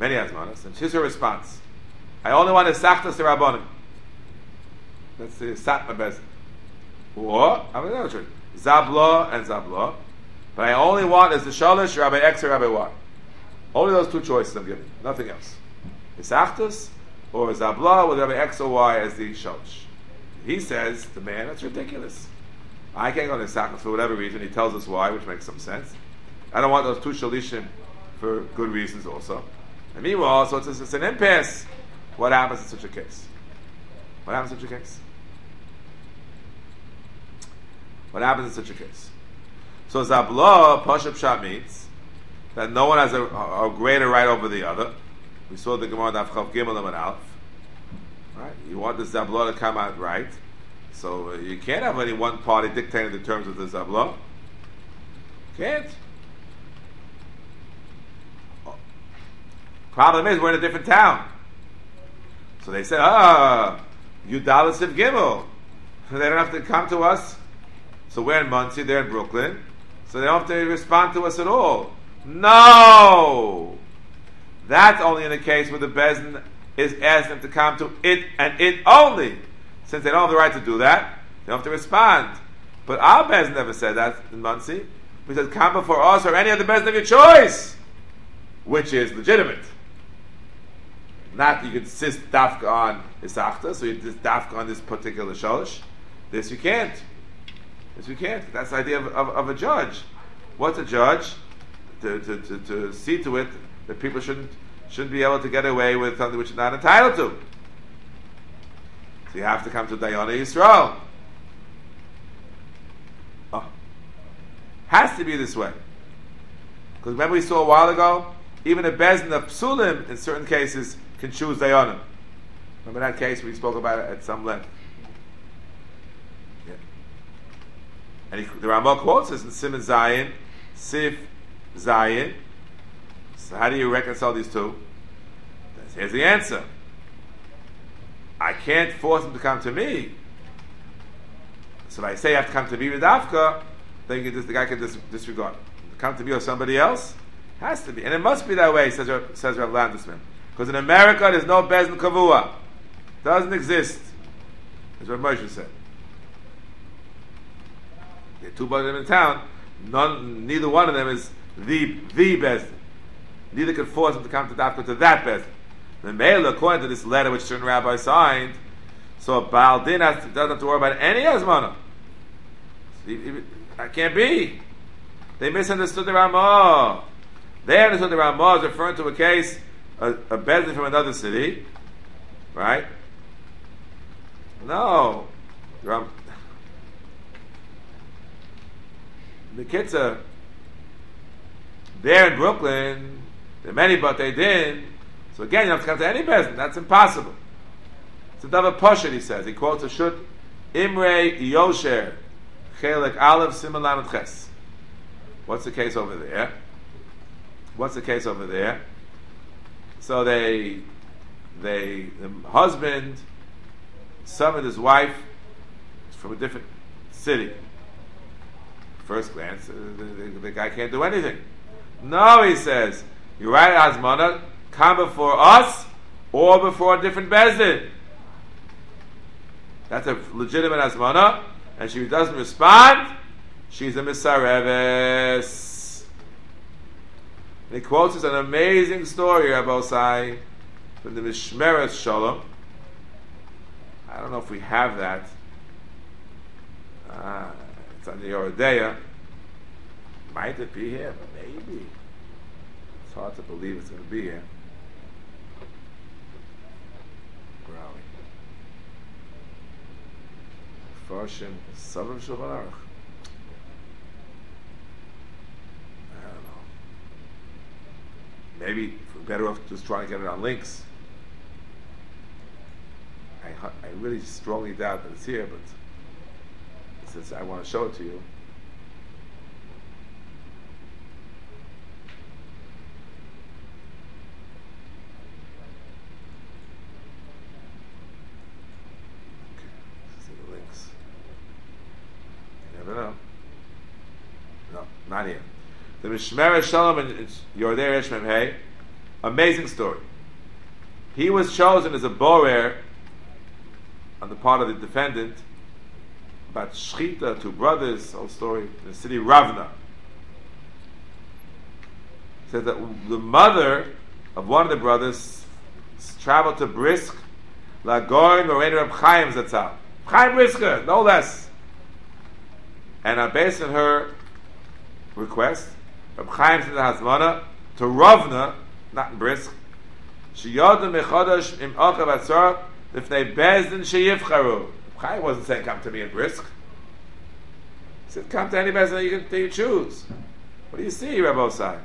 many Azmanas, and here's her response. I only want to Sachtas the Rabbanim. That's the Satma Bezdin. Or, I'm going to Zabla and Zabla. But I only want is the Shalish, Rabbi X or Rabbi Y. Only those two choices I'm giving. Nothing else. Isachtus or Zabla with Rabbi X or Y as the Shalish. He says, the man, that's ridiculous. I can't go to Isachtus for whatever reason. He tells us why, which makes some sense. I don't want those two Shalishim for good reasons also. And meanwhile, so it's, it's an impasse. What happens in such a case? What happens in such a case? What happens in such a case? So Zabla, Pashup Pshat means that no one has a, a greater right over the other. We saw the Gemara Daf Chav Gimel and Aleph. Right? You want the Zabla to come out right. So uh, you can't have any one party dictating the terms of the Zabla. Can't. Oh. Problem is, we're in a different town. So they said, ah, Yudalas of Gimel. They don't have to come to us. So we're in Monsey, they're in Brooklyn. So they don't have to respond to us at all. No! That's only in the case where the Bezdin is asking them to come to it and it only. Since they don't have the right to do that, they don't have to respond. But our Bezdin never said that in Monsey. We said, come before us or any other Bezdin of your choice, which is legitimate. Not that you can insist dafka on Isachta, so you just dafka on this particular shalish. This you can't. This you can't. That's the idea of, of, of a judge. What's a judge? To, to, to, to see to it that people shouldn't shouldn't be able to get away with something which they're not entitled to. So you have to come to Dayana Yisrael. Oh. Has to be this way. Because remember we saw a while ago, even a Bezdin of Psulim, in certain cases, can choose Dayanim. Remember that case we spoke about it at some length? Yeah. And he, the Ramah quotes this in Simon Zion, Sif Zion. So how do you reconcile these two? Here's the answer. I can't force him to come to me. So if I say I have to come to me with Afka, then you can just, the guy can dis- disregard. Come to me or somebody else? Has to be. And it must be that way, says, says Rav Landesman. Because in America, there's no Bezdin Kavua. Doesn't exist. That's what Moshe said. There are two Bezdin in town. None, neither one of them is the the Bezdin. Neither can force him to come to Dafka to that Bezdin. The Mela, according to this letter which certain rabbis signed, so Baal Din has to, doesn't have to worry about any Azmana. That can't be. They misunderstood the Ramah. They understood the Ramah is referring to a case, a, a Bezdin from another city, right? No. Ram- the kids are there in Brooklyn. There are many, but they didn't. So again, you have to come to any Bezdin. That's impossible. It's a double Poshet, he says. He quotes a Shut Imre Yosher Chelek Aleph Siman Lamed Ches. What's the case over there? What's the case over there? So they, they, the husband summoned his wife from a different city. First glance, the, the, the guy can't do anything. No, he says, you're right, Azmana, come before us or before a different Bezdin. That's a legitimate Azmana, and she doesn't respond, she's a Misareves. And he quotes us an amazing story about Sai from the Mishmeres Shalom. I don't know if we have that. Ah, it's on the Yoredeya. Might it be here? Maybe. It's hard to believe it's going to be here. Where are we? Farshim Savim Shulchan Aruch. I don't know. Maybe we're better off just trying to get it on links. I, I really strongly doubt that it's here, but since I want to show it to you. Okay, see the links. You never know. No, not here. The Mishmeres Shalom and Yordei Resh Mem Hey. Amazing story. He was chosen as a borer on the part of the defendant about Shchita, two brothers, whole story, in the city Ravna. It says that the mother of one of the brothers traveled to Brisk, Lagoin, Morena Reb Chaim Zatzal. Chaim Brisker, no less. And uh, based on her request, Reb Chaim sent the Hazmana to Ravna, not in Brisk, Sheyodem Mechodash Im Ochav Atzor, Lifnei Bezdin Sheyivcharu. Chaim wasn't saying, come to me in Brisk. He said, come to any Bezdin that you, can, that you choose. What do you see, Rabbi Osai?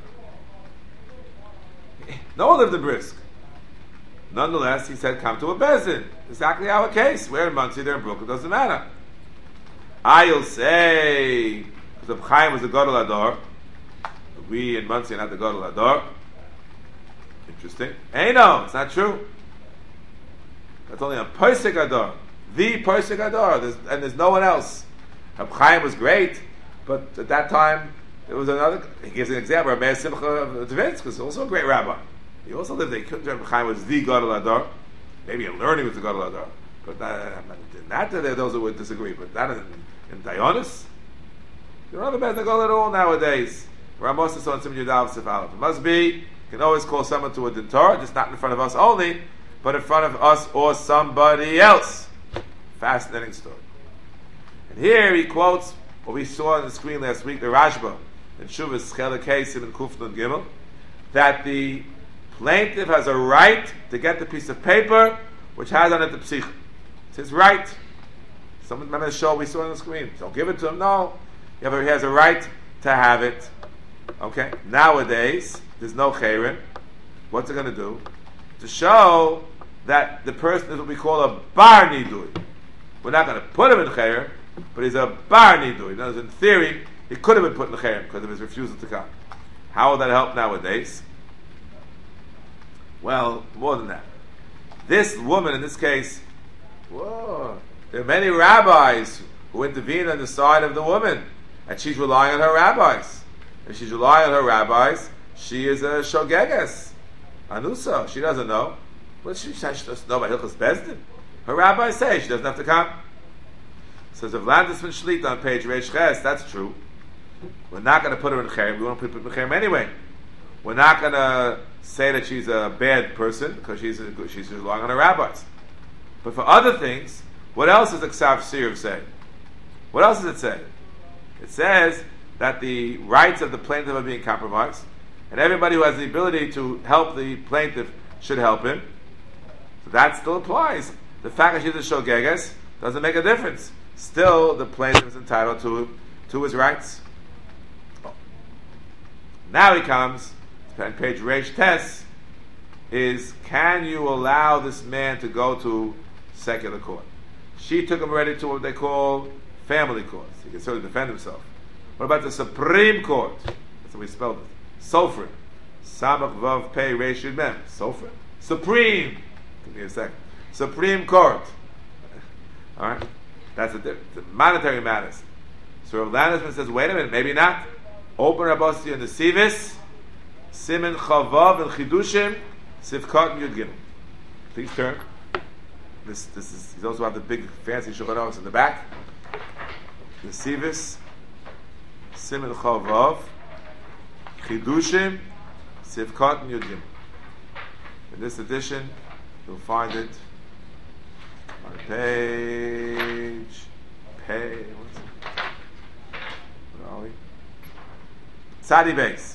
No one lived in Brisk. Nonetheless, he said, come to a Bezdin. Exactly our case. We're in Muncie, they're in Brooklyn, doesn't matter. I'll say, because Chaim was the Gadol Ador, we in Muncie are not the Gadol Ador. Interesting. Hey, no, it's not true. That's only a Posek Ador. The Posek Ador. There's, and there's no one else. Reb Chaim was great, but at that time, there was another, he gives an example, Rabbi Simcha of Dvinsk was also a great rabbi. He also lived there. Reb Chaim was the Gadol Ador. Maybe in learning with the Gadol Ador. But not, not that there are those who would disagree, but not in, in Dionis. You're not the best Gadol at all nowadays. Ramos is on Sim Yudav Sif Aleph. It must be, you can always call someone to a din Torah, just not in front of us only, but in front of us or somebody else. Fascinating story. And here he quotes what we saw on the screen last week, the Rashba, in Shuvas Chelik Kesim and Kufnun Gimel, that the plaintiff has a right to get the piece of paper which has on it the psich. It's his right. Someone remember the show we saw on the screen. Don't give it to him. No. He has a right to have it. Okay? Nowadays, there's no chayrin. What's it going to do? To show that the person is what we call a bar nidui. We're not going to put him in chayrin, but he's a bar nidui. In other words, in theory, he could have been put in chayrin because of his refusal to come. How will that help nowadays? Well, more than that. This woman, in this case, whoa, there are many rabbis who intervene on the side of the woman, and she's relying on her rabbis. If she's relying on her rabbis, she is a shogeges, anusa. She doesn't know. Well, she, she doesn't know about Hilchos Bezdin. Her rabbis say she doesn't have to come. Says of Landesman Shlita on page Reish Ches, that's true. We're not going to put her in chayrim. We won't put her in chayrim anyway. We're not going to say that she's a bad person because she's a, she's relying on her rabbis. But for other things, what else does the Ksav Sirv say? What else does it say? It says that the rights of the plaintiff are being compromised, and everybody who has the ability to help the plaintiff should help him. So that still applies. The fact that she's a shogeges doesn't make a difference. Still, the plaintiff is entitled to to his rights. Oh. Now he comes, on page Reish Tes, is can you allow this man to go to secular court? She took him already to what they call family courts. He can certainly defend himself. What about the Supreme Court? That's how we spelled it. Sofrim. Samach Vav Pei Reish Yud Mem. Sofrim. Supreme. Give me a second. Supreme Court. Alright? That's a different. Monetary matters. So Rav Landesman says, wait a minute, maybe not. Open Rabbosti and the Sivis. Simen Chavav and Chidushim. Sivkot and Yud Gimel. Please turn. This, this is, he's also have the big fancy Shulchan Aruch in the back. The Sivis. Simen Chavav. Chidushim. Sivkot and Yud Gimel. In this edition, you'll find it on page, page, what's it? Where are we? Tzadi Beis.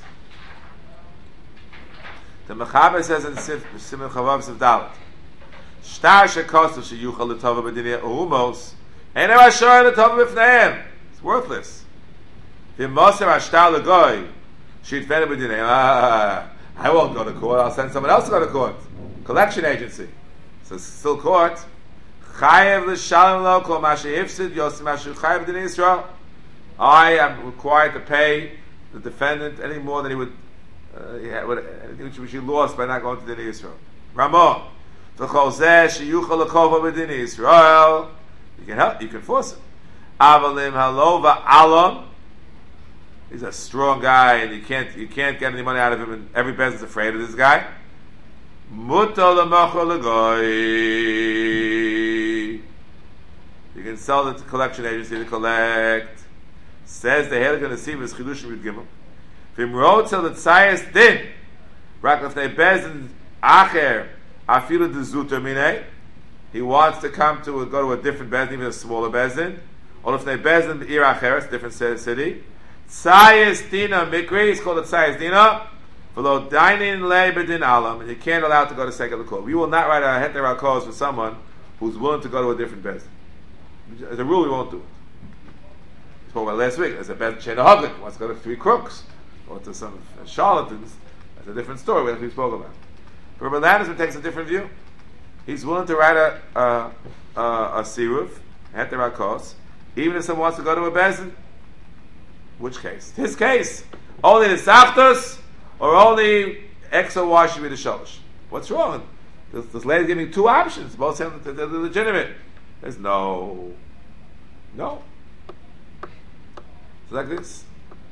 The Mechaber says in Simen Chavav Siv Dalet, Shtar shekosu sheyuchal l'tova b'dinei umos, ein er asher l'tova b'fneihem. It's worthless. V'moser ashtar l'goy, she'yitfenu b'dinei. Ah, I won't go to court. I'll send someone else to go to court. Collection agency. So still court. Chayev l'shalom lo kol ma she'ifsid yosim asher chayev b'dinei Yisrael. I am required to pay the defendant any more than he would, uh, he had, anything which he lost by not going to Dinei Yisrael. Ramah. V'chol zeh sheyuchal l'kova b'dinei Yisrael. You can help. You can force him. Avalim halova alam. He's a strong guy, and you can't you can't get any money out of him. And every person's afraid of this guy. Mutal l'machor l'goy. You can sell it to collection agency to collect. Says the Helik and the Siva is Chidushim Yud Gimel. V'im rotzel l'tzayas din. Rak l'fnei bezin acher afilu d'zuter minei. He wants to come to go to a different bezin, even a smaller bezin. Or l'fnei bezin b'ir acheres, different city. Tzayas dina mikri, it's called a tzayas dina. V'lo dainin lei b'din alam. And you can't allow to go to secular court. We will not write a heter al-kos for someone who's willing to go to a different bezin. As a rule, we won't do it. We spoke about last week. There's a bezin chain of Haglik, wants to go to three crooks. Or to some charlatans. That's a different story that we spoke about. But Rabbi Landesman takes a different view. He's willing to write a a, a, a siruv, heter al-kos, even if someone wants to go to a bezin. Which case? His case. Only the saftos, or only X or Y should be the shalosh. What's wrong? This, this lady's giving two options. Both saying that they're legitimate. There's no. No. It's like this.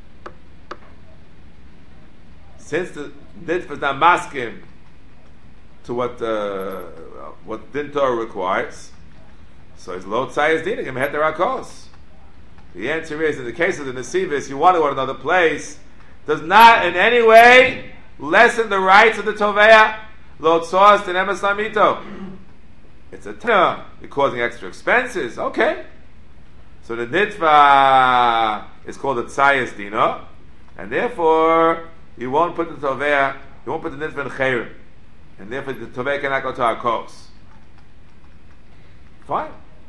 Since the nitf is not maskim to what uh, what din Torah requires, so it's lo tzayis dinim him heter hakos. The answer is, in the case of the nesivis, you want to go to another place, does not in any way lessen the rights of the tovea. Lo tzos tenemas lamito. It's a tina. You're causing extra expenses. Okay. So the nitva is called a tzayis dina, and therefore you won't put the tovea, you won't put the nitva in chayrim, and therefore the tovea cannot go to our kos. Fine.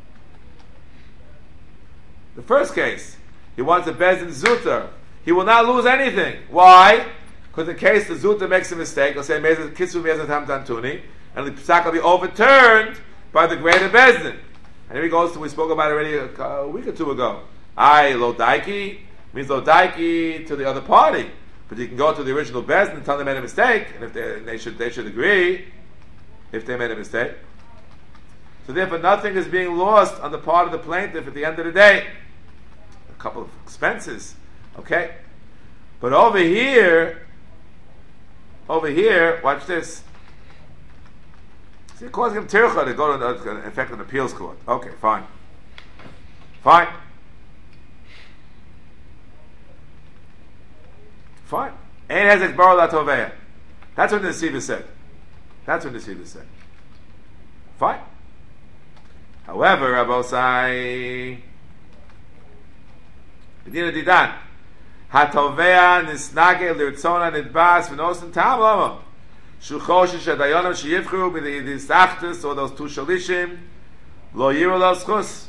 The first case, he wants a bezin zuter. He will not lose anything. Why? Because in case the zuter makes a mistake, he'll say kisu mezet ham tantuni, and the psak will be overturned by the greater bezin. And here he goes to, we spoke about it already a, a week or two ago. I lo daiki means lo daiki to the other party. But you can go to the original bezin and tell them they made a mistake, and if they, they should they should agree if they made a mistake. So therefore, nothing is being lost on the part of the plaintiff at the end of the day. A couple of expenses, okay. But over here, over here, watch this. See, it causing him tircha to go to, uh, in fact, an appeals court. Okay, fine, fine. Fine. Ein hezek baro la toveya. That's what the Nesiva said. That's what the Nesiva said. Fine. However, Rabosai, B'dina didan, hatoveya nisnage lirtzona nidbas v'nosin tam lama. Shuchosh shadayonam sheyivchu b'dis achtus, or those two shalishim, lo yiru lo schus.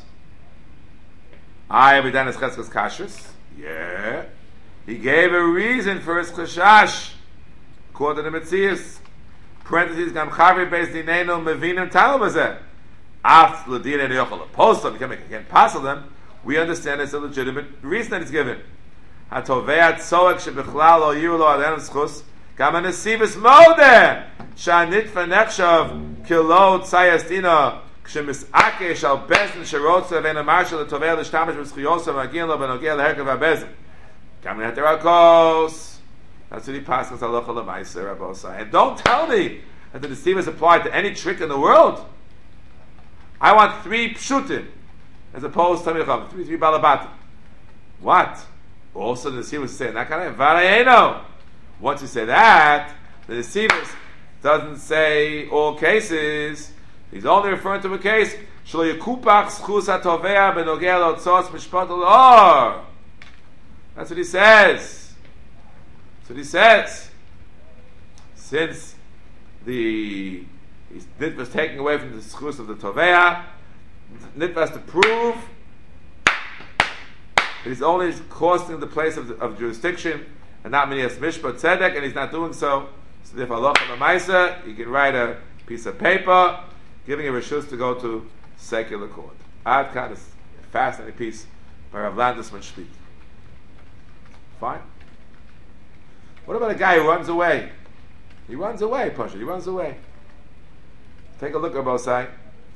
I b'dan es cheskes kashrus. Yeah. He gave a reason for his chashash, according to the Metzius. Parentheses, gam chavi beis dinenu mevinim talu bazeh. After the din and yochel oppose them, you can't passel them. We understand it's a legitimate reason that it's given. Hatovei tzoek shebichlal lo yiru lo aden schus gam anesivis modeh shanit v'nechshav kilo tzayas dina k'shemisakesh al bezin sherotza v'ena marshal letovei l'shtamish b'schiyosam agin lo b'nogeh leherkav ha'bezin. That's what he passes halacha l'maisa, Rabosai. And don't tell me that the deceiver is applied to any trick in the world. I want three pshutim, as opposed to Tamil three three balabatim. What? Also, the deceiver is saying that kind of varayeno. Once you say that, the deceiver doesn't say all cases. He's only referring to a case. Shlo yekupach schus hatovea benogel otzos mishpat al-or. That's what he says. That's what he says. Since the nitva is taking away from the schus of the tovea, nitva has to prove that he's only costing the place of, the, of jurisdiction and not minias mishpat tzedek, and he's not doing so. So if Allah Maisa, you can write a piece of paper giving a reshus to go to secular court. Ad kind of fascinating piece by Rav Landesman Shlit. Fine. What about a guy who runs away? He runs away, Pasha. He runs away. Take a look at Bosai.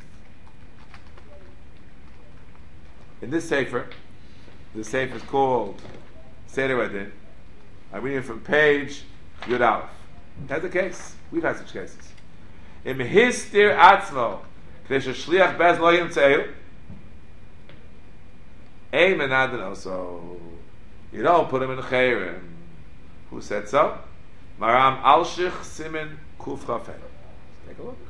In this sefer, this sefer is called Seder Adin. I'm reading from page Yud Aleph. That's a case. We've had such cases. im histir atzmo, k'dei shliach bez lo yimtzeu, ein menadin also. You don't put him in chayrim. Who said so? Maram Alshich Simin Kuf Chafei. Take a look.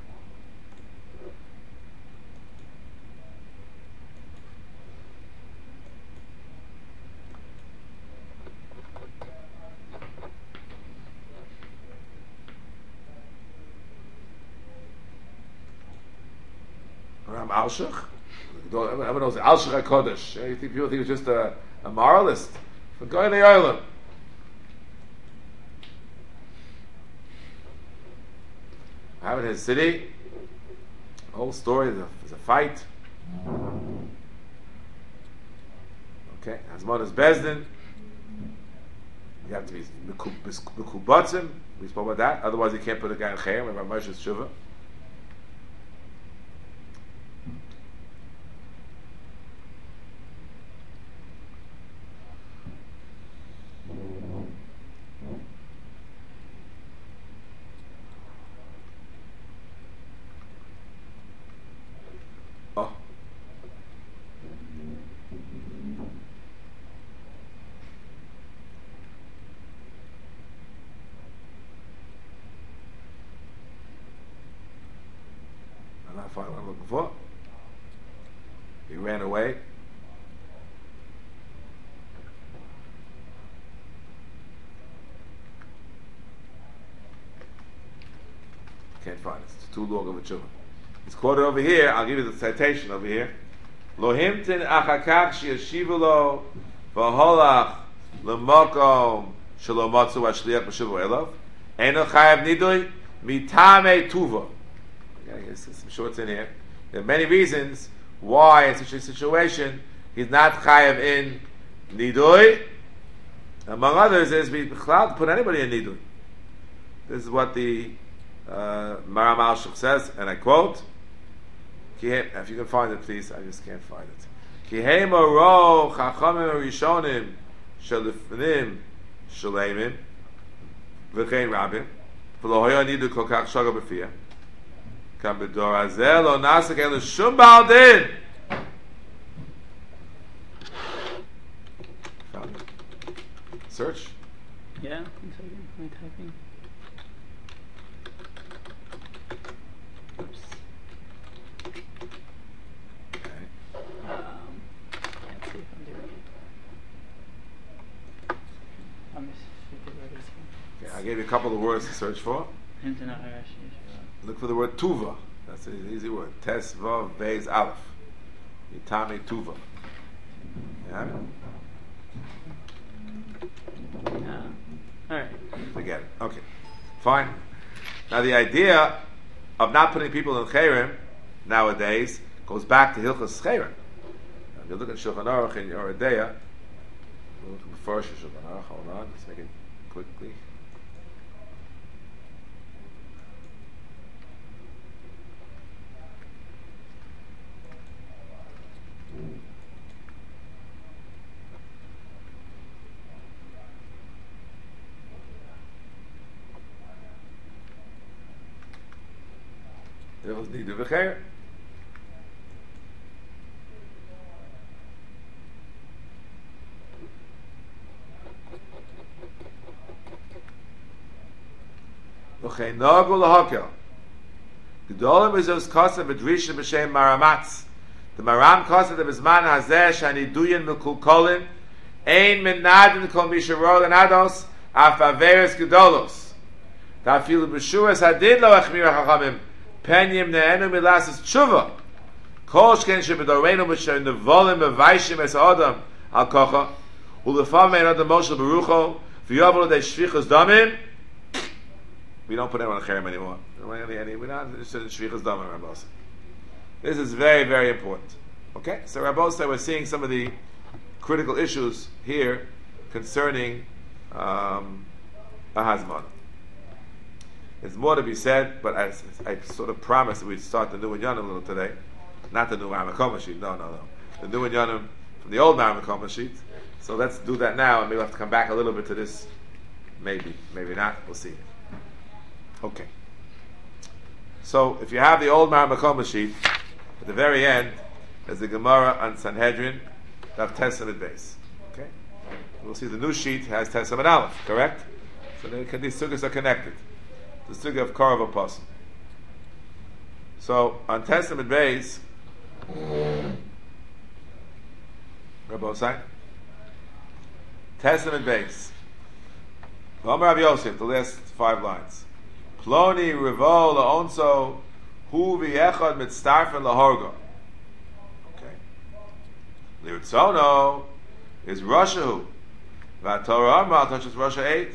Maram Alshich? Everyone knows Alshich HaKodesh. You think people think he was just a, a moralist? For going to the island. I have in his city, the whole story, there's a, there's a fight. Okay, Hazman is Bezdin. You have to be Mekubatzim. We spoke about that. Otherwise, you can't put a guy in Chayim. We have Moshe's Shuvah. Find what I'm looking for. He ran away. Can't find it. It's too long of a tshuva. It's quoted over here. I'll give you the citation over here. Lo himtin achakach sheyashivu lo v'holach l'makom shelo matzu ashliach b'shuvu elav eno chayav nidui mitame tuva. I'm sure it's in here. There are many reasons why in such a situation he's not chayav in nidui. Among others, is we to put anybody in nidui. This is what the uh, Maram Alshich says, and I quote: if you can find it, please. I just can't find it. Kihei moro chachamim rishonim shelifnim shalemim v'chein rabim v'lo hoya nidu kol kach shaga b'fiyah. Kam b'dor hazeh lo nasek elu shum ba'al din. Found it. Search. Yeah, one second. Am I typing? Oops. Okay. Um, let's see if I'm doing it. I'm just figuring where it is here. Okay, I gave you a couple of words to search for. Hinten Arash Yeshua. Look for the word tuva. That's an easy word. Tes vav beis aleph. Yitame tuva. You have it? Yeah. All right. Forget it. Okay. Fine. Now the idea of not putting people in chayrim nowadays goes back to Hilchos Chayrim. If you look at Shulchan Aruch in your Adeya, we'll look first at Shulchan Aruch. Hold on. Let's make it quickly. Hilchos Nidui v'Chayrim. V'chein nagu l'hakel. Gedolim izos kosev v'drisha b'shem maramatz. The maram kosev the b'zman hazeh shaniduyin m'kulkolin ein min nadin kol misharol and ados af averes gedolos. Ta'afilu b'shuas hadin lo echmir ha'chachamim penyim ne'enu milasis tshuva. Kol shken shebedorenu b'shem nevolim b'vaishim es adam al kocha u'lefam ein adam Moshe Barucho v'yavol de shvichas damim. We don't put anyone on cherem anymore. We're not interested in shvichas damim, Rabbos. This is very, very important. Okay? So Rabbos, we're seeing some of the critical issues here concerning um, a hazman. There's more to be said, but I, I sort of promised that we'd start the new Inyanim a little today. Not the new Maramah sheet, no, no, no. The new Inyanim from the old Maramah sheet. So let's do that now, and maybe we'll have to come back a little bit to this. Maybe, maybe not. We'll see. Okay. So if you have the old Maramachoma sheet, at the very end, there's the Gemara on Sanhedrin, Daf Testament base. Okay? We'll see the new sheet has Testament Aleph, correct? So then these sugas are connected. The suga of Karav Apostle. So on Testament base, Rabbi Osai, Testament base. V'amar Rav Yosef, the last five lines. Ploni Revo La'onso Hu V'yechad Mitztarfen Lahorgo. Okay. Liritzono is Russia Hu. V'atorah Amar touches Russia eight.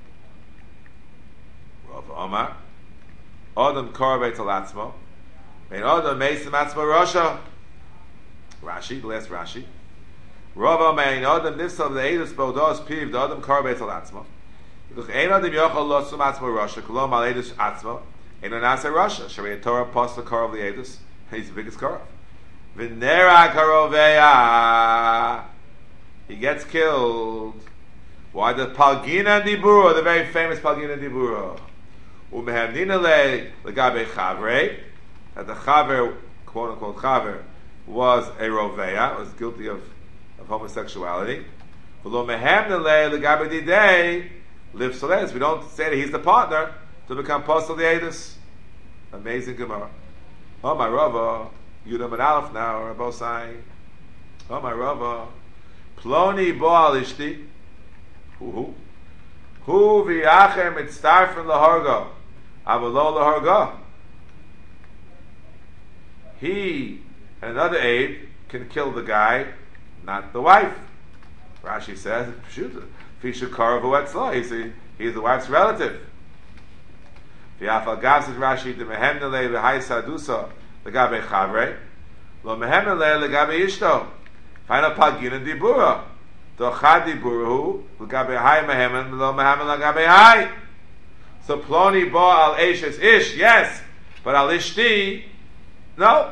Rav Amar Adam Korabei Talatzmo. Mein Adam Meisim Atzmo Russia. Rashi, the last Rashi. Rav Amar Ein Adam Nifsal V'eidus Bodos Piv the Adam Korabei Talatzmo. Ein Adam Yochel Losum Atzmo Russia. Kolom Al Eidus Atzmo. Ein Onase Russia. Sharei Torah Post the Korov the Eidus. He's the biggest Korov. V'nera Koroveya. He gets killed. Why the Palgina Dibura, the very famous Palgina Dibura. Umehemnina le legabe Chavre. That the Chaver, quote unquote Chaver, was a Roveya, was guilty of, of homosexuality. V'lo mehemnina le legabe Didei. Live Soles. We don't say that he's the partner to become Postal the Eidus. Amazing Gemara. Oh my Rava, Yudam and Aleph now are both saying. Oh my Rava, Ploni Boal Ishti. Who who? Who v'yachem mitztarfen lahorgo, avolo lahorgo. He and another aide can kill the guy, not the wife. Rashi says, shoot. He's the, he's the wife's relative. Rashi the mehemnele v'hai sadusa legabe chavre lo mehemnele legabe ishto. Final pagina dibura. Dochad diburu legabe hai mehemen lo mehemen legabe hai. So ploni bo al eshes ish, yes, but al ishti, no.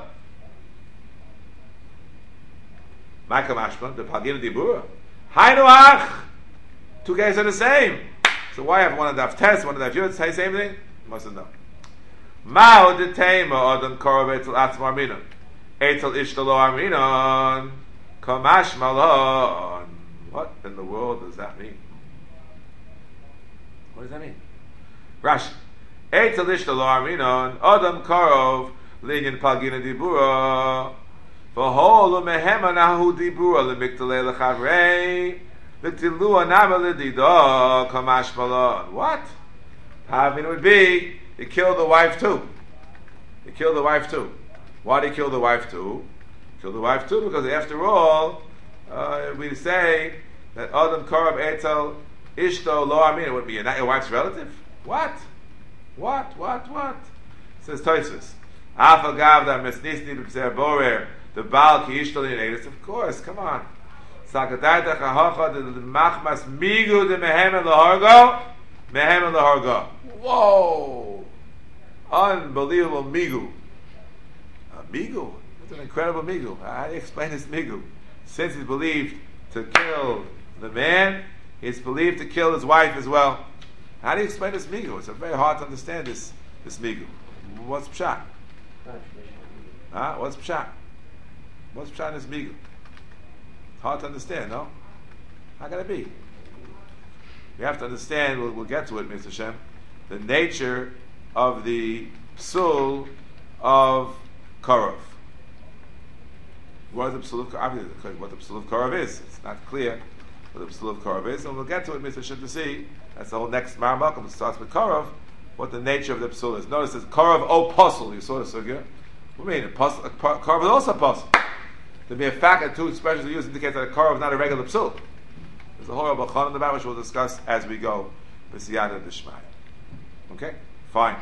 Michael Mashman the pagina dibura. Hai noach. Two guys are the same. So why have one of the test, one of the yud say the same thing? You mustn't know. Mao de tema adam korov etel atzmar minon. Etel ishtalo arminon. Kamash malon. What in the world does that mean? What does that mean? Rashi. Etel ishtalo arminon. Adam korov linyan pagina dibura. V'hol umehema nahu dibura lemiktalei lechavrei. What? I mean, it would be he killed the wife too. He killed the wife too. Why did he kill the wife too? He killed the wife too because after all, uh, we say that Adam Korab Etel Ishto Lo Amin. It would be not your wife's relative. What? What? What? What? Says Toysus. Afagav da Mesnisni B'Pzer Borer the Baal Ki Ishto Li. Of course, come on. Sakadaita Chahocha the Machmas Migu the Mehem and Lahargo Mehem and Lahargo. Whoa! Unbelievable Migu. A Migu? That's an incredible Migu. How do you explain this Migu? Since he's believed to kill the man, he's believed to kill his wife as well. How do you explain this Migu? It's very hard to understand this this Migu. What's Pshat? Huh? What's Pshat? What's Pshat in this Migu? Hard to understand, no? How can it be? We have to understand, we'll, we'll get to it, Mister Shem, the nature of the psul of Korov. What the psul of Korov, what the psul of Korov is. It's not clear what the psul of Korov is, and we'll get to it, Mister Shem, to see. That's the whole next Maramakum. It starts with Korov, what the nature of the psul is. Notice it's Korov o Posel. You saw the sugya. What do you mean? Korov is also Posel. To be a fact that two expressions are used indicates that a korov is not a regular psul. There's a horrible chon in the back which we'll discuss as we go. B'siyata d'shmai. Okay? Fine.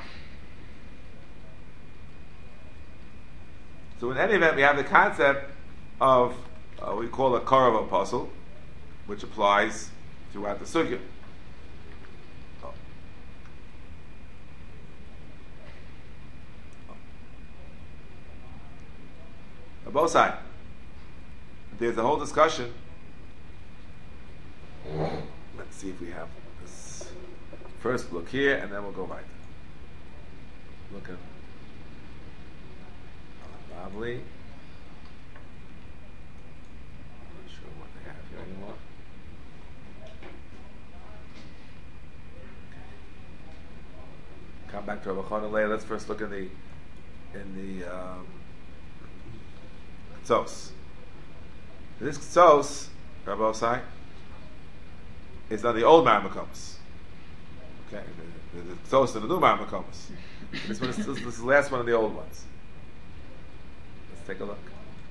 So in any event, we have the concept of uh, we call a korov apostle, which applies throughout the sugya. Oh. Oh. Both sides. There's a whole discussion. Let's see if we have this. First look here, and then we'll go right. Look at Lovely. Not sure what they have here anymore. Come back to Rabbi Chana later. Let's first look in the in the um, Tzos. This Tzos, Rabbi Osai, is on the old Maramakomas. Okay, the, the, the Tzos and the new Maramakomas. This one is this, this is the last one of the old ones. Let's take a look.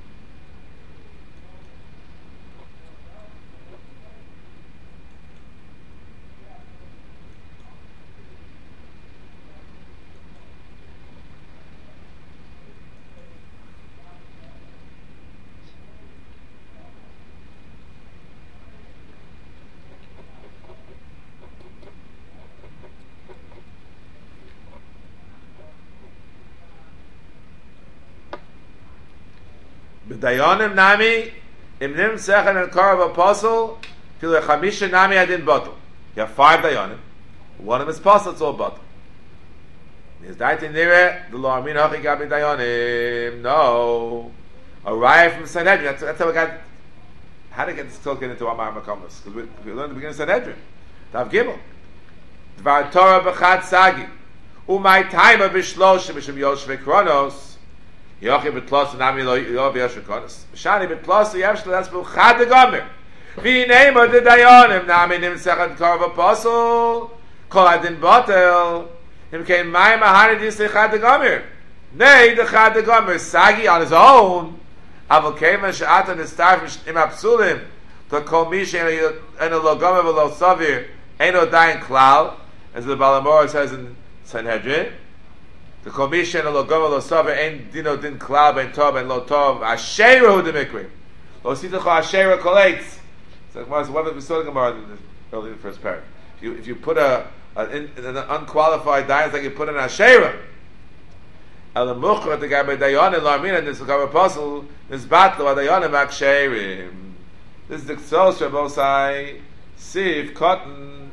Dayanim nami imnim sechen and karav apostle till the chamisha nami adin bottle. You have five dayanim. One of them is apostle, it's all bottle. Is that in there? The law min hachi gabi dayanim. No, a raya from Sanhedrin. That's, that's how we got. How to get this talk into our Maramakomas? Because we, we learned at the beginning of Sanhedrin. Tav Gimel. Dvar Torah b'chad sagi. Umay taima b'shloshim b'shem yoshve kronos. Yochi betlos nami lo yov yashkonos. Shani betlos yavshlo das b'chad gomer. V'neima de dayanim nami nim second karv apostle. Kol adin botel. Him came my mahani dis chad gomer. Nay the chad gomer sagi on his own. Aval kema she'atan estarf im apsulim. To kol mish eno lo gomer v'lo savir eno dayin klal. As the Balamora says in Sanhedrin. The commission of Logoma Lo Saver Ein Dino Din Klal Ben Tov and Lo Tov Asherah Hu Demikri Lo Sitacho Asherah Koleitz. So what was we saw the Gemara early in the first paragraph. If you if you put a an, an unqualified diet like you put an Asherah, El Mukhra the Gabe Dayan and Larmin this Gabe Apostle this battle of Dayan and Aksherim. This is the Tzos Rabosai Siv Cotton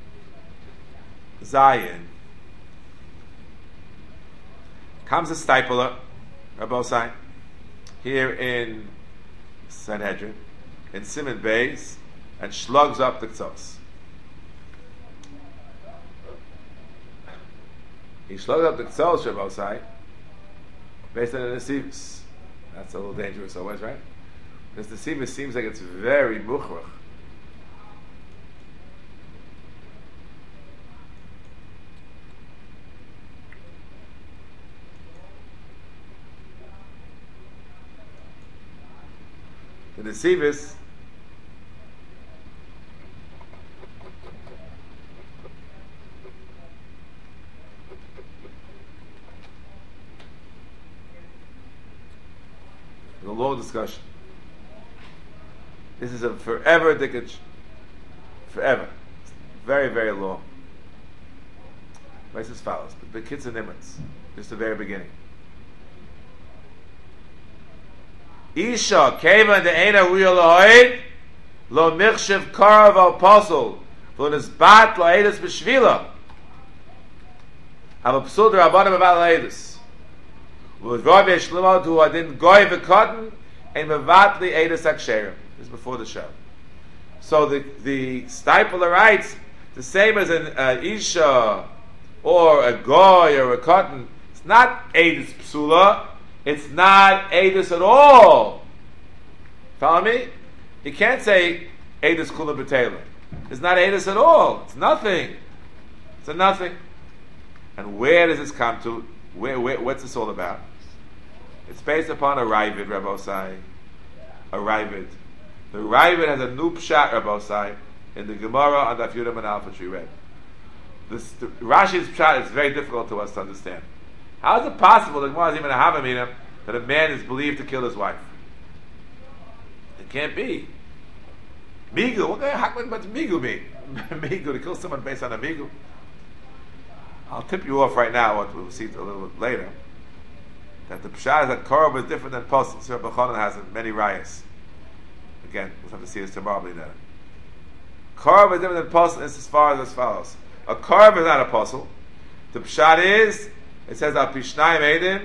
Zion. Comes a stipler, Rabosai, here in Sanhedrin, in Simon Beis, and slugs up the Tzos. He slugs up the Tzos, Rabosai, based on the Nesivus. That's a little dangerous always, right? This Nesivus seems like it's very mukhrach. The Nesivus is a long discussion. This is a forever dickage. Forever. It's very, very long. It's as follows. The kids and nimrits. Just the very beginning. Isha keva de ena real loid lo michshev karav al apostle lo nisbat lo edus b'shvila av apsul d'rabbanim about edus lo d'rov yeshlimot hu adin goy v'kotten and mevatli edus aksherim. This is before the show. So the the stipler writes the same as an uh, Isha or a goy or a cotton. It's not edus psula. It's not Eidus at all. Follow me? You can't say Eidus Kula B'Tela. It's not Eidus at all. It's nothing. It's a nothing. And where does this come to? Where, where, what's this all about? It's based upon a Ravid, Rabosai. A Ravid. The Ravid has a new pshat, Rabosai, in the Gemara on Daf Yudam and Alpha we read. This, the, Rashi's pshat is very difficult to us to understand. How is it possible that Gemara is even a Havamina that a man is believed to kill his wife? It can't be. Migu, what the heck does Migu mean? Migu, to kill someone based on a Migu. I'll tip you off right now, what we'll see a little bit later, that the Pshah is that Korab is different than Posel. Sir Bachonan has many rayas. Again, we'll have to see this tomorrow. Later. Korab is different than Posel as far as as follows. A Korab is not a Posel. The Pshah is, it says, Al Pishnayim Eidim,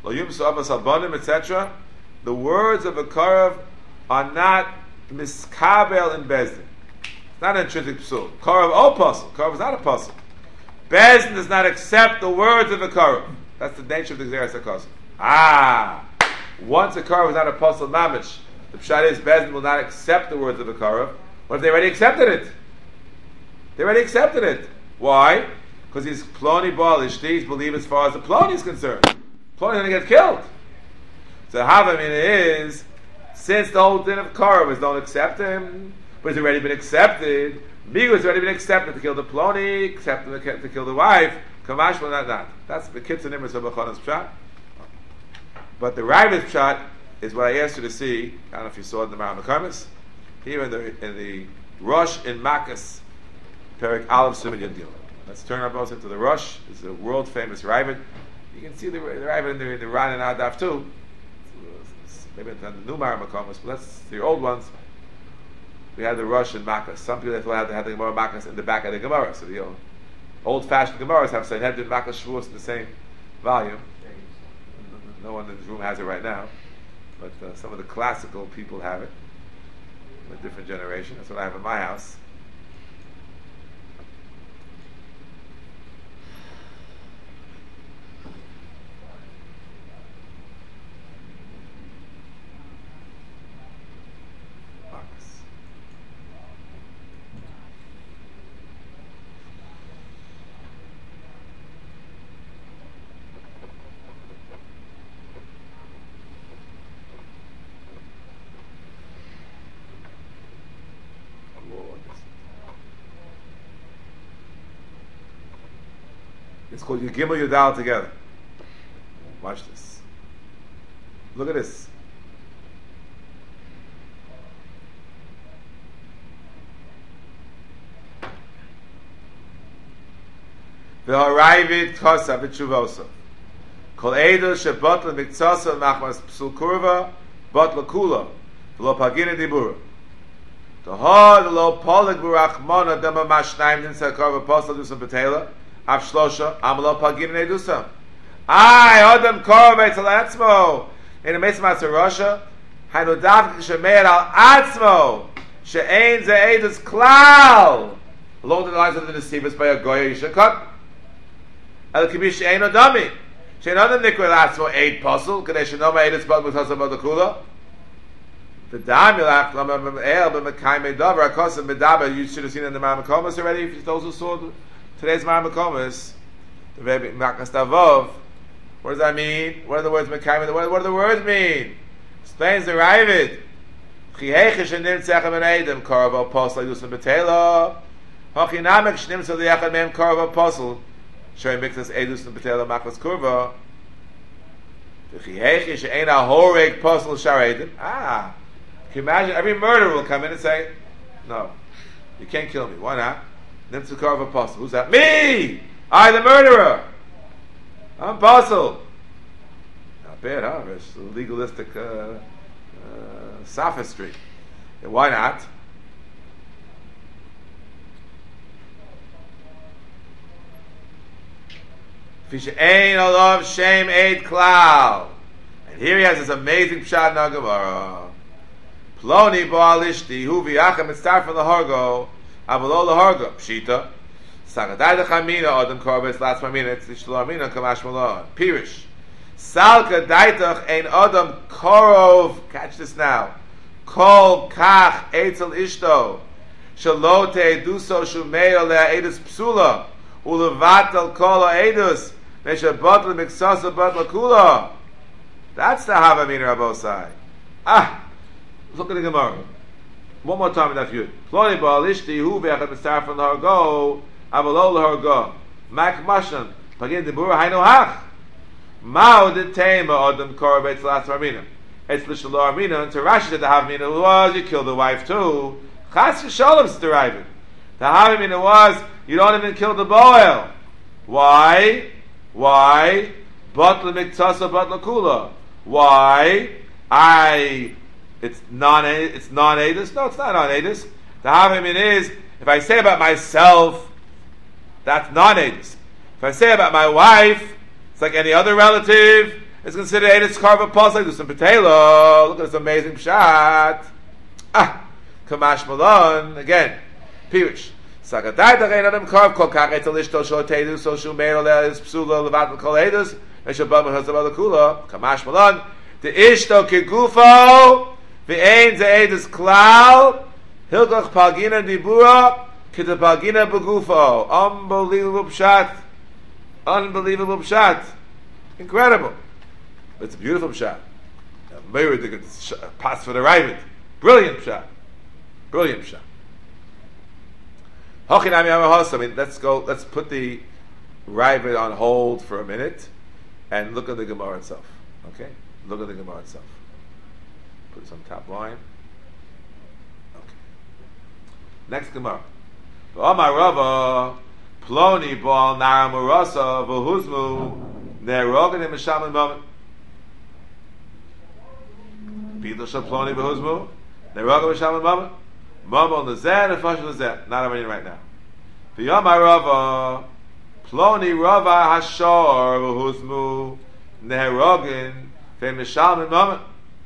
lo yumsu avos albonim, et cetera. The words of a Karev are not miskabel in Bezdin. It's not an intrinsic psul. Karev o puzzle. Karev is not a puzzle. Bezdin does not accept the words of a Karev. That's the nature of the Gzeres HaKosov. Ah! Once a Karev is not a puzzle mamish, the pshat is Bezdin will not accept the words of a Karev. What if they already accepted it? They already accepted it. Why? Because he's Ploni Baal Ishti, he's believed as far as the Ploni is concerned. Ploni is going to get killed. So Havamin is, since the whole din of Karev is don't accept him, but he's already been accepted, Migu has already been accepted to kill the Ploni, accepted to kill the wife, Kamash will not not. That's the Kitzur Nimrus of Bechon's pshat. But the Ravid's pshat is what I asked you to see. I don't know if you saw it in the Mount McCormis. Here in the in the Rosh in Makkos, Perik Aleph Sumin Yadil. Let's turn our boats into the Rosh. It's a world famous Ravid. You can see the, the Ravid in the, in the Ran and Adaf too. It's, it's, maybe it's not the new Mount McCormis, but that's the old ones. We had the Rosh in Makkos. Some people thought they had the Gemara Makkos in the back of the Gemara. So the old, old-fashioned Gemaras have Sanhedrin Makkos Shavuos in the same volume. No one in this room has it right now, but uh, some of the classical people have it. A different generation. That's what I have in my house. Marcus. It's called Yigimel Yudal together. Watch this. Look at this. V'harayvit kosa v'tshuvosa. Kol edo shebotla miktsasa machmas psul kurva botla kula v'lo pagina dibura. Tahad lo polig v'rachmona dama mashnayim ninsa karva posla dusam betela. Av shlosha amalo pagin nedusam. Ay adam kor veitzal atzmo in a mesmas Russia. Hanu dav shemer al atzmo she'ein ze edus klal along the lines of the deceivers by a goya yishakot. El kibish she'ein odami she'ein adam nikol atzmo eid puzzle kadei shenoma edus bad with hasam adakula. The damilach lama el b'mekayim edavar akosim medaber. You should have seen in the Mamakomas already. If those who saw the today's Mamakomas, the Rebbe Makas Tavov. What does that mean? What are the words Mekayim? What, what do the words mean? Explains the Ravid. Chiheche shenim tzechem en edem korov apostle yusam betela. Hachinamek shnim tzol yachad mehem korov apostle. Shoy mixes edus and betela maklas kurva. Chiheche she'ein ahoreg apostle shar edem. Ah, can you imagine? Every murderer will come in and say, "No, you can't kill me. Why not?" Nimtzukar of apostle. Who's that? Me! I, the murderer! I'm apostle. Not bad, huh? It's legalistic uh, uh, sophistry. And why not? Fisha ein olav shem eid klal. And here he has this amazing pshat in Gemara. Ploni ba'alishti hu v'yachem mitzarfen lahargo. Avalo lahargo pshita. Sagadai dechamina adam korbes lats mamina. It's ishlo amina kamash malon. Pirish. Salka daitach ein adam korov. Catch this now. Kol kach etzel ishto. Shalote duso shumeo lea edus psula. Ulevatal kol edus. Mesha batla miksasa batla kula. That's the Havamina Rabosai. Ah, look at the Gemara. One more time in that view. Ploni ba'alishti hu ve'achat mitzarfen lahargo avalo lahargo mak mashnan pagin debura hayno hach mao detema adam korabet latz marmina. It's l'shalo armina. And to Rashi that the Havamina was you kill the wife too. Chas v'shalom's deriving. The Havamina was you don't even kill the boil. Why? Why? Batla miktasa batla kula. Why? I. It's non. It's non-edus. No, it's not non-edus. The Havamina is if I say about myself, that's non-edus. If I say about my wife, it's like any other relative, It's considered Eidus Karva Pasuk. Do some Patela. Look at this amazing shot. Ah, Kamash Malon again. Pirush. Sagadai da rein adam karv kol kachet alishto shol teidus so shu meir is psula levat kol edus meshabam hazabal kula Kamash Malon the ishto kegufo ve'ein ze edus klal hilgach pagina dibura kita pagina begufo. Unbelievable pshat. Unbelievable pshat. Incredible. It's a beautiful pshat. A mirror that could pass for the rabbit. Brilliant pshat. Brilliant pshat. I mean, let's go. Let's put the rabbit on hold for a minute and look at the Gemara itself. Okay, look at the Gemara itself. Put some top line. Okay. Next Gemara. V'amar Rava Ploni bal nara marasa v'huzmu ne'rogan im shaman moment. Pidl shal Ploni v'huzmu ne'rogan im shaman moment. Mama lezeh and Fash lezeh. Not reading right now. V'yamar Rava Ploni Rava hashor v'huzmu ne'rogan v'im shaman moment.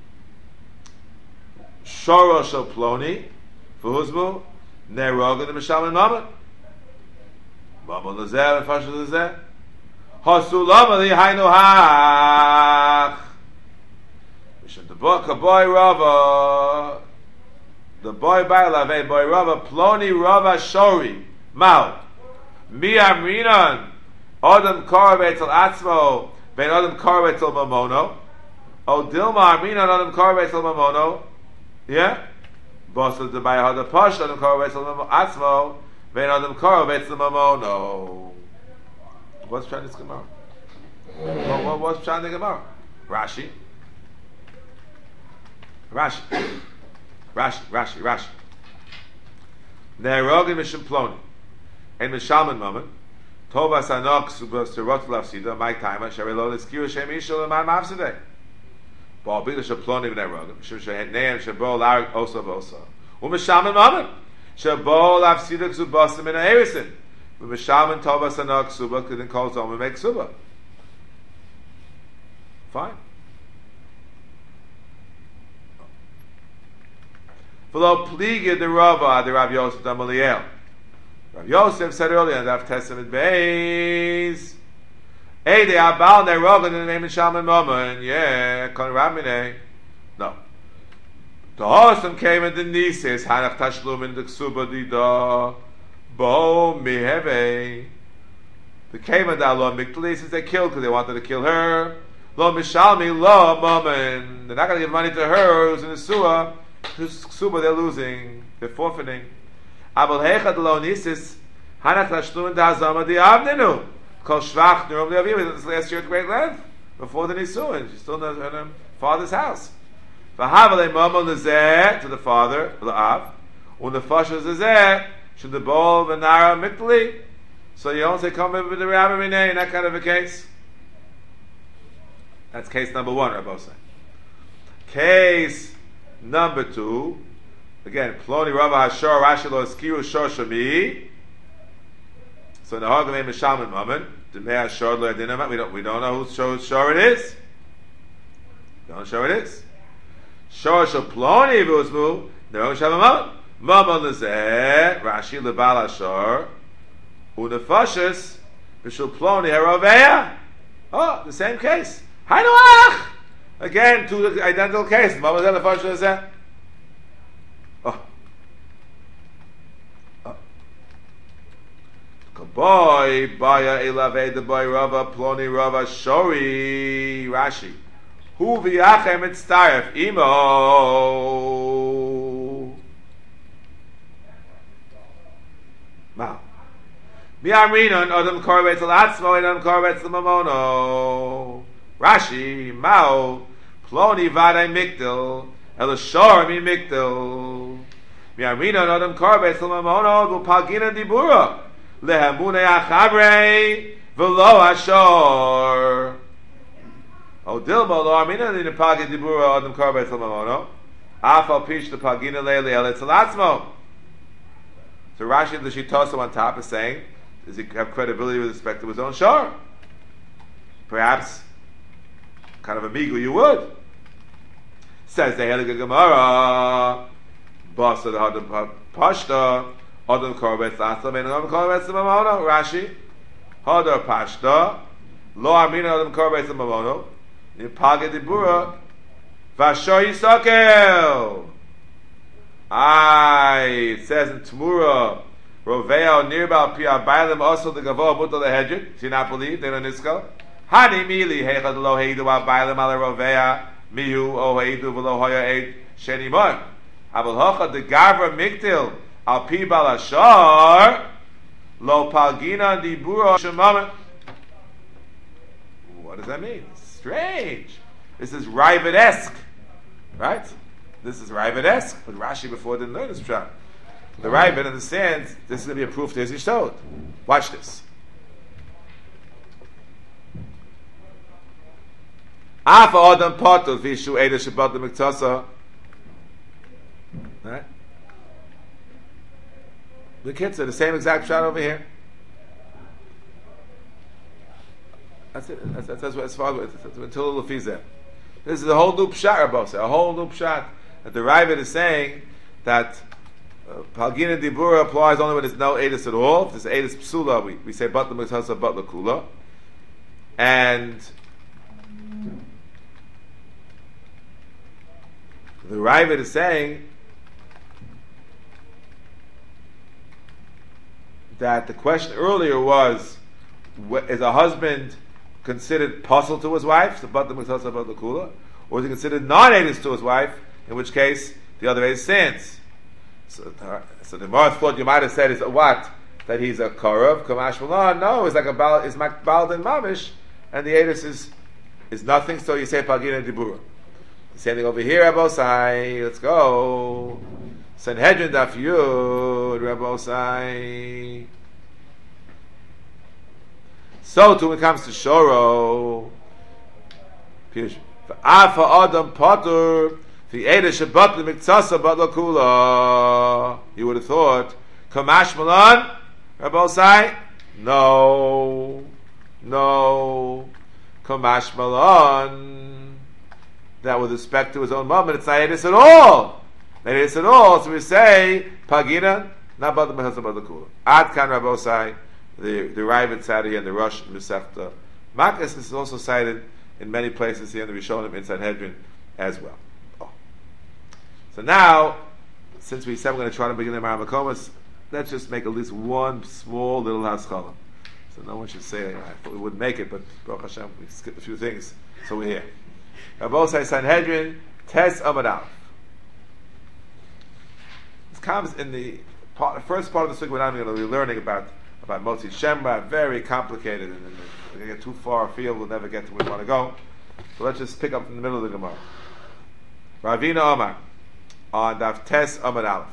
Shoro shal Ploni v'huzmu ne'rogan im shaman moment. Mama lezeh and Fash lezeh. Hasulama li haynu hach. Mishum the book a boy Rava. The boy Bailav, boy Rava, Ploni Rava Shori, Mal, Mi Amrinan, Adam Karabetel Atzmo, Ben Adam Karabetel Mamono, O Dilma Amrinan, Adam Karabetel Mamono, yeah? Bossa the Bayahada Posh, Adam Karabetel Atzmo, Ben Adam Karabetel Mamono. What's trying to Gemara? What, what, what's trying to Gemara? Rashi. Rashi. Rashi, Rashi, Rashi. Ne'erogin mishum ploni. En mishalman moment. Tova sanok subasirot lafsida. My time. Sharelo leskiru shem ishol leman mafsidei. Ba'al b'ila sheploni v'ne'erogin. Mishum she'ne'em shebo l'arik osa v'osa. U'mishalman moment. Shebo lafsida k'subasim in ha'erisin. U'mishalman tova sanok suba k'din kol zom make suba. Fine. V'lo pliga the Rava, the Rav Yosef Damaliel. Rav Yosef said earlier in the Testament Beis, Hey, they are bound, they're rogan in the name of Shalman Moman. Yeah, Kon Ramine. No. The Hossam came in the Nisis, Hanach Tashlum in the Ksuba Dida, Bo Miheve. The came in the Allah Mikdalis is they killed because they wanted to kill her. Lo Mishalmi, Lo Moman. They're not going to give money to her who's in the Suah. Whose ksuba they're losing, they're forfeiting. Abel heichad lo nisis hanach tashlum da'azama di'avnenu kol shvach nurum di'avim. This last year at great length before the nisuin. She's still in her father's house. V'havalei mamo lezeh to the father la'av u'nefasha zezeh should the bol v'nara mitli. So you don't say come with the rabbi minay in that kind of a case. That's case number one, Rabbi say. Case number two, again, Ploni Rava Hashor Rashi Lo Eskiru Shor Shami. So in the Hagam name is Shalman Mammon. Demei Hashor Lo Yadinam. We don't we don't know whose Shor, Shor it is. We don't know Shor it is. Shor Shor Ploni Vuzmu. No Shalman Mammon. Mammon Lezeh Rashi Lebal Hashor Unefashis B'Shul Ploni Haraveya. Oh, the same case. Hainu Again, two identical cases. What was that? The first one said, "Oh, oh, boy, baya elave the boy Rava Ploni Rava Shori Rashi, hu v'yachem etzaref imo." Wow. Mi amrinon adam korvetz alatzmo and adam korvetz lamamono. Rashi, Mao, Ploni Vadai Mikdil, Elashor Mi Mikdil, Miarina Nodam Karbet Salmamono, Pagina Dibura, Lehamune Achabre, Velo Ashor. O Dilma, Lo Armina, the Pagina Dibura, Adam Karbet Salmamono, Afal Pish, the Pagina Lele, Elitzalatzmo. So Rashi, the Shitosa on top is saying, does he have credibility with respect to his own shor? Perhaps kind of a migu you would. Says the Heilige Gemara, Basa the Hadam Pashta, Adam Korbetz Asam, and Adam Korbetz Mamono, Rashi, Hadar Pashta, Lo Amina Adam Korbetz Mamono, Nipage Dibura, Vasho Yisakel. Aye, it says in Tmura, Roveo Nirbal Pia Bailim also the Gavo Mutal the Hedget. Do you not believe? They don't nisko. Hani Mili Heichad Lo Heidu Al Bailim Ala Rovea Mihu O Heidu Velo Hoya Eid Shenimon. Abel Hocha the Gavra Miktil Al Pi Balashar Lo Palgina Diburo Shemamet. What does that mean? Strange. This is Ravid-esque, right? This is Ravid-esque, but Rashi before didn't learn this pshat. The Ravid understands this is going to be a proof to his Yishtod. Watch this. Afa Adam Potul Vishu Eda Shabbat the Miktasa. Right? The kids are the same exact pshat over here. That's it. That's, that's, that's, as far as until the Lefizeh. This is a whole new pshat, Rabbi, a whole new pshat that the Ravid is saying that uh, Palgina Dibura applies only when there's no Edis at all. If there's Edis Psula, we, we say Batla Miktasa, Batla Kula. And the Ravid is saying that the question earlier was, is a husband considered puzzle to his wife, so but the mitzvah about the kula, or is he considered non-edis to his wife, in which case the other edis sins? So, uh, so the Gemara thought you might have said is a what? That he's a karav, kamash malon. No, it's like a bal, it's baldin mamish, and the edis is is nothing. So you say pagina dibura. Same thing over here, Rabbosai. Let's go. Sanhedrin daf yud, Rabbosai. So too when it comes to Shoro, Afa Adam Potter, the Eda Shabbat the Miktsasa Batla Kula. You would have thought, Kamash Malan, Rabbosai? No, no, Kamash Malan. That with respect to his own mom, it's not Edis at all. Not Edis at all. So we say, Pagina, not Batla Miktsasa Batla Kula. Ad Kan Rabbosai. The the Ravid cited here in the Rosh Mesechta. Makas is also cited in many places here in the Rishonim in Sanhedrin as well. Oh. So now, since we said we're going to try to begin the Maramakomas, let's just make at least one small little haskalah. So no one should say, I thought we wouldn't make it, but Baruch Hashem, we skipped a few things, so we're here. Rabbosai Sanhedrin, Tes Amud Aleph. This comes in the part, the first part of the Sukkah we're going to be learning about about Motzi Shemra, very complicated, and, and if we're going to get too far afield, we'll never get to where we want to go. So let's just pick up in the middle of the Gemara. Ravina Omar, on Daf Tes Amud Aleph.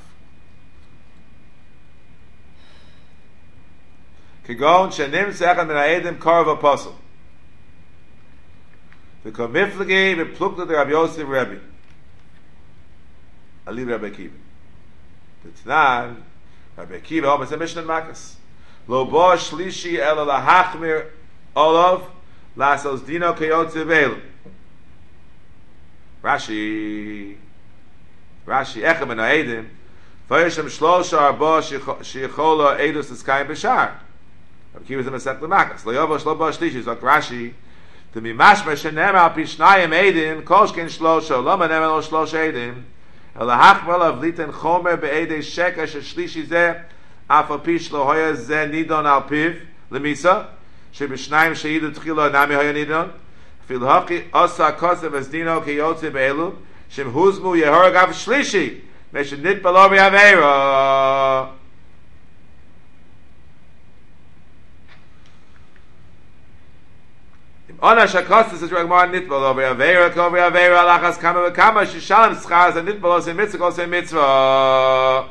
Kigon shenim sechem min ha'edim karav apostle. V'kol miflegi v'plukta de Rabbi Yosef Rebbe. Ali Rabbi Akiva. V'tnan, Rabbi Akiva, oh, it's a Mishnah Makas. Lo bo shlishi ela lahachmir olav lasos dino kayotze veil. Rashi, Rashi echem ben ha'edim v'yeshem shlosha arba sheyichola edus eskayim b'shar. Rabbi Akiva is in Masech L'Makas. Lo yovo shlo bo shlishi. Zok Rashi, to be mashma shenem al pi shnayim edim kolshkin shlosha lama nem lo shlosha edim ela hachmir olav liten chomer be'edei sheker sheshlishi zeh Afa pish lo hoya ze nidon al piv lemisa shebishnayim sheidu tchila nami hoya nidon fil haki asa kosev as dino kiyotze be'elu shem huzmu yehorag av shlishi meshe nit balo v'yaveira. Im ona shakostes is ragmar nit balo v'yaveira ko v'yaveira alachas kama v'kama shishalim schaz and nit balo se mitzvah kol se mitzvah.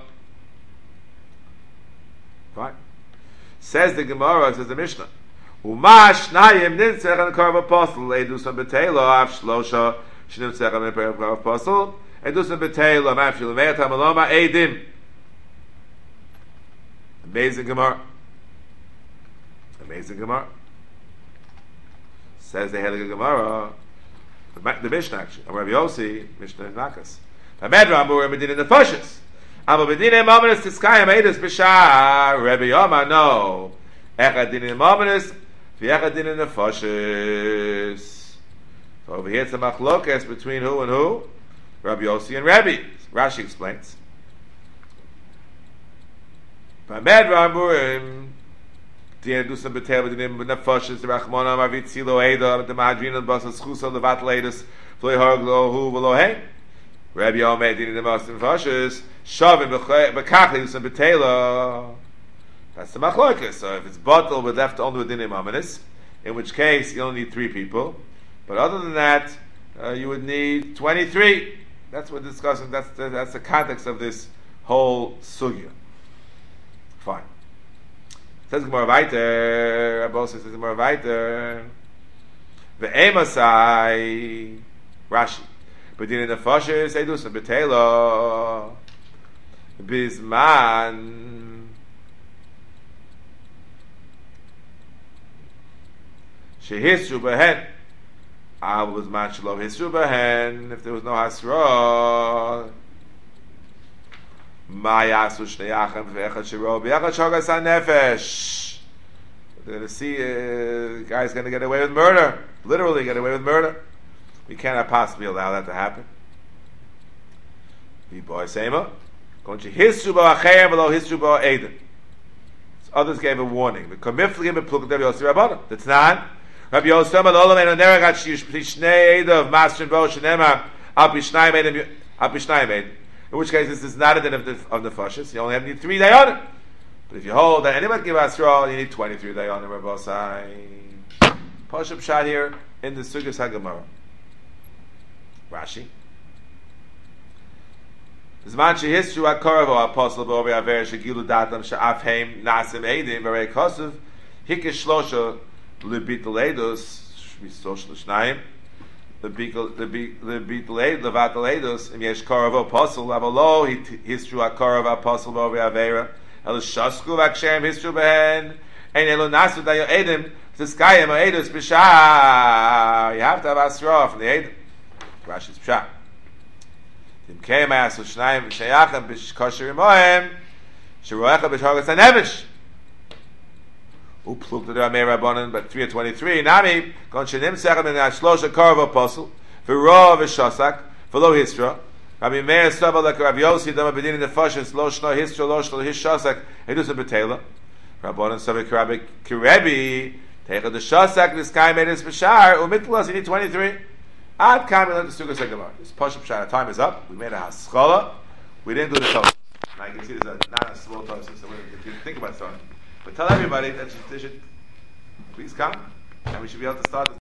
Fine. Says the Gemara, says the Mishnah. Umash nayim nimtzech an karav apostle. Edusam betelo av shlosha shnimtzech an karav apostle. Edusam betelo mafshil me'atam aloma edim. Amazing Gemara. Amazing Gemara. Says the Heilige Gemara. The, the Mishnah actually. And Rabbi Yossi, Mishnah in Nakas. V'medra amur medina nefashis. Amar medina mominus tiskayim edus b'shar. Rabbi Yoma, no. Echad dina mominus, v'echad dina nefashis. So over here it's a machlokes between who and who? Rabbi Yossi and Rabbi. Rashi explains. V'medra amurim. Dina dusan b'teil b'dinim b'nefashis d'rachmona marvitzilo eda d'mahadrin b'asas chusa levat leidus v'loi harglo hu v'lo hey. Rabbi Yomer dina d'mas nefashis shavim b'kachli dusan b'teila. That's the machlokes. So if it's bottle, we're left only with dinim aminis, in which case you only need three people. But other than that, uh, you would need twenty-three. That's what we're discussing. That's the, that's the context of this whole sugya. Fine. Says Gemara weiter. Rabbi says Gemara weiter. Ve'emasai Rashi. B'din nefashis edus b'teila bizman shehisru behen. Ah, was man shalom hisru behen. If there was no hasra. Mayasu shneyachem ve'echad shiro ve'echad shogas hanefesh. They're going to see uh, the guy's going to get away with murder. Literally get away with murder. We cannot possibly allow that to happen. Boy Sema. Hisru ba'achem v'lo hisru ba'edem. Others gave a warning. The komifligim b'pluk Rabbi Yossi Rabbanim. The Tanan. Rabbi Yossi Rabbanim and Oneregat shnei edav masrin bo shenema al pishnayim edem al pishnayim edem. In which case, this is not a din of the, of the fashis. You only have need three dayanim. But if you hold that anyone give asra, you need twenty-three dayanim. Rabbosai. Pashup shot here in the Sugas HaGemara. Rashi. Zman shehistru akaravo apostle b'ovi aver shegilu datam she'afheim nasim eidim v'rei kosuv hikish shlosha l'bitul edus shmisosh l'shnayim the beetle the be the beetle the vatal edus im yesh karav apostle lavalo histru akarav apostle b'ovi avera el shasku v'akshem histru behen ein elo nasu dayo edim tzeskayim edus b'shah. You have to have asra from the edim. Rashi's pshat. Im keim asu shnayim v'shayachem b'kosher imohem sheroecha b'shogas hanevish upluk the Ramei Rabbanan, but three twenty-three. Nami kon shenim sechem in ashlosh akarv apostle v'ro v'shasak v'lo hisra. Rabbi Meir Saba like Rabbi Yossi dama bedin in the fashins lo shno hisra lo shno his shasak edus a betela. Rabbanan Saba Rabbi Kirebi take the shasak this guy made his b'shar umitlas you need twenty-three. Ad kam we learned the Sugas HaGemara. This Pashup Shana time is up. We made a haskalah. We didn't do the toast. Now you can see there's a, not a small toast, so if you think about starting. But tell everybody that they should please come, and we should be able to start.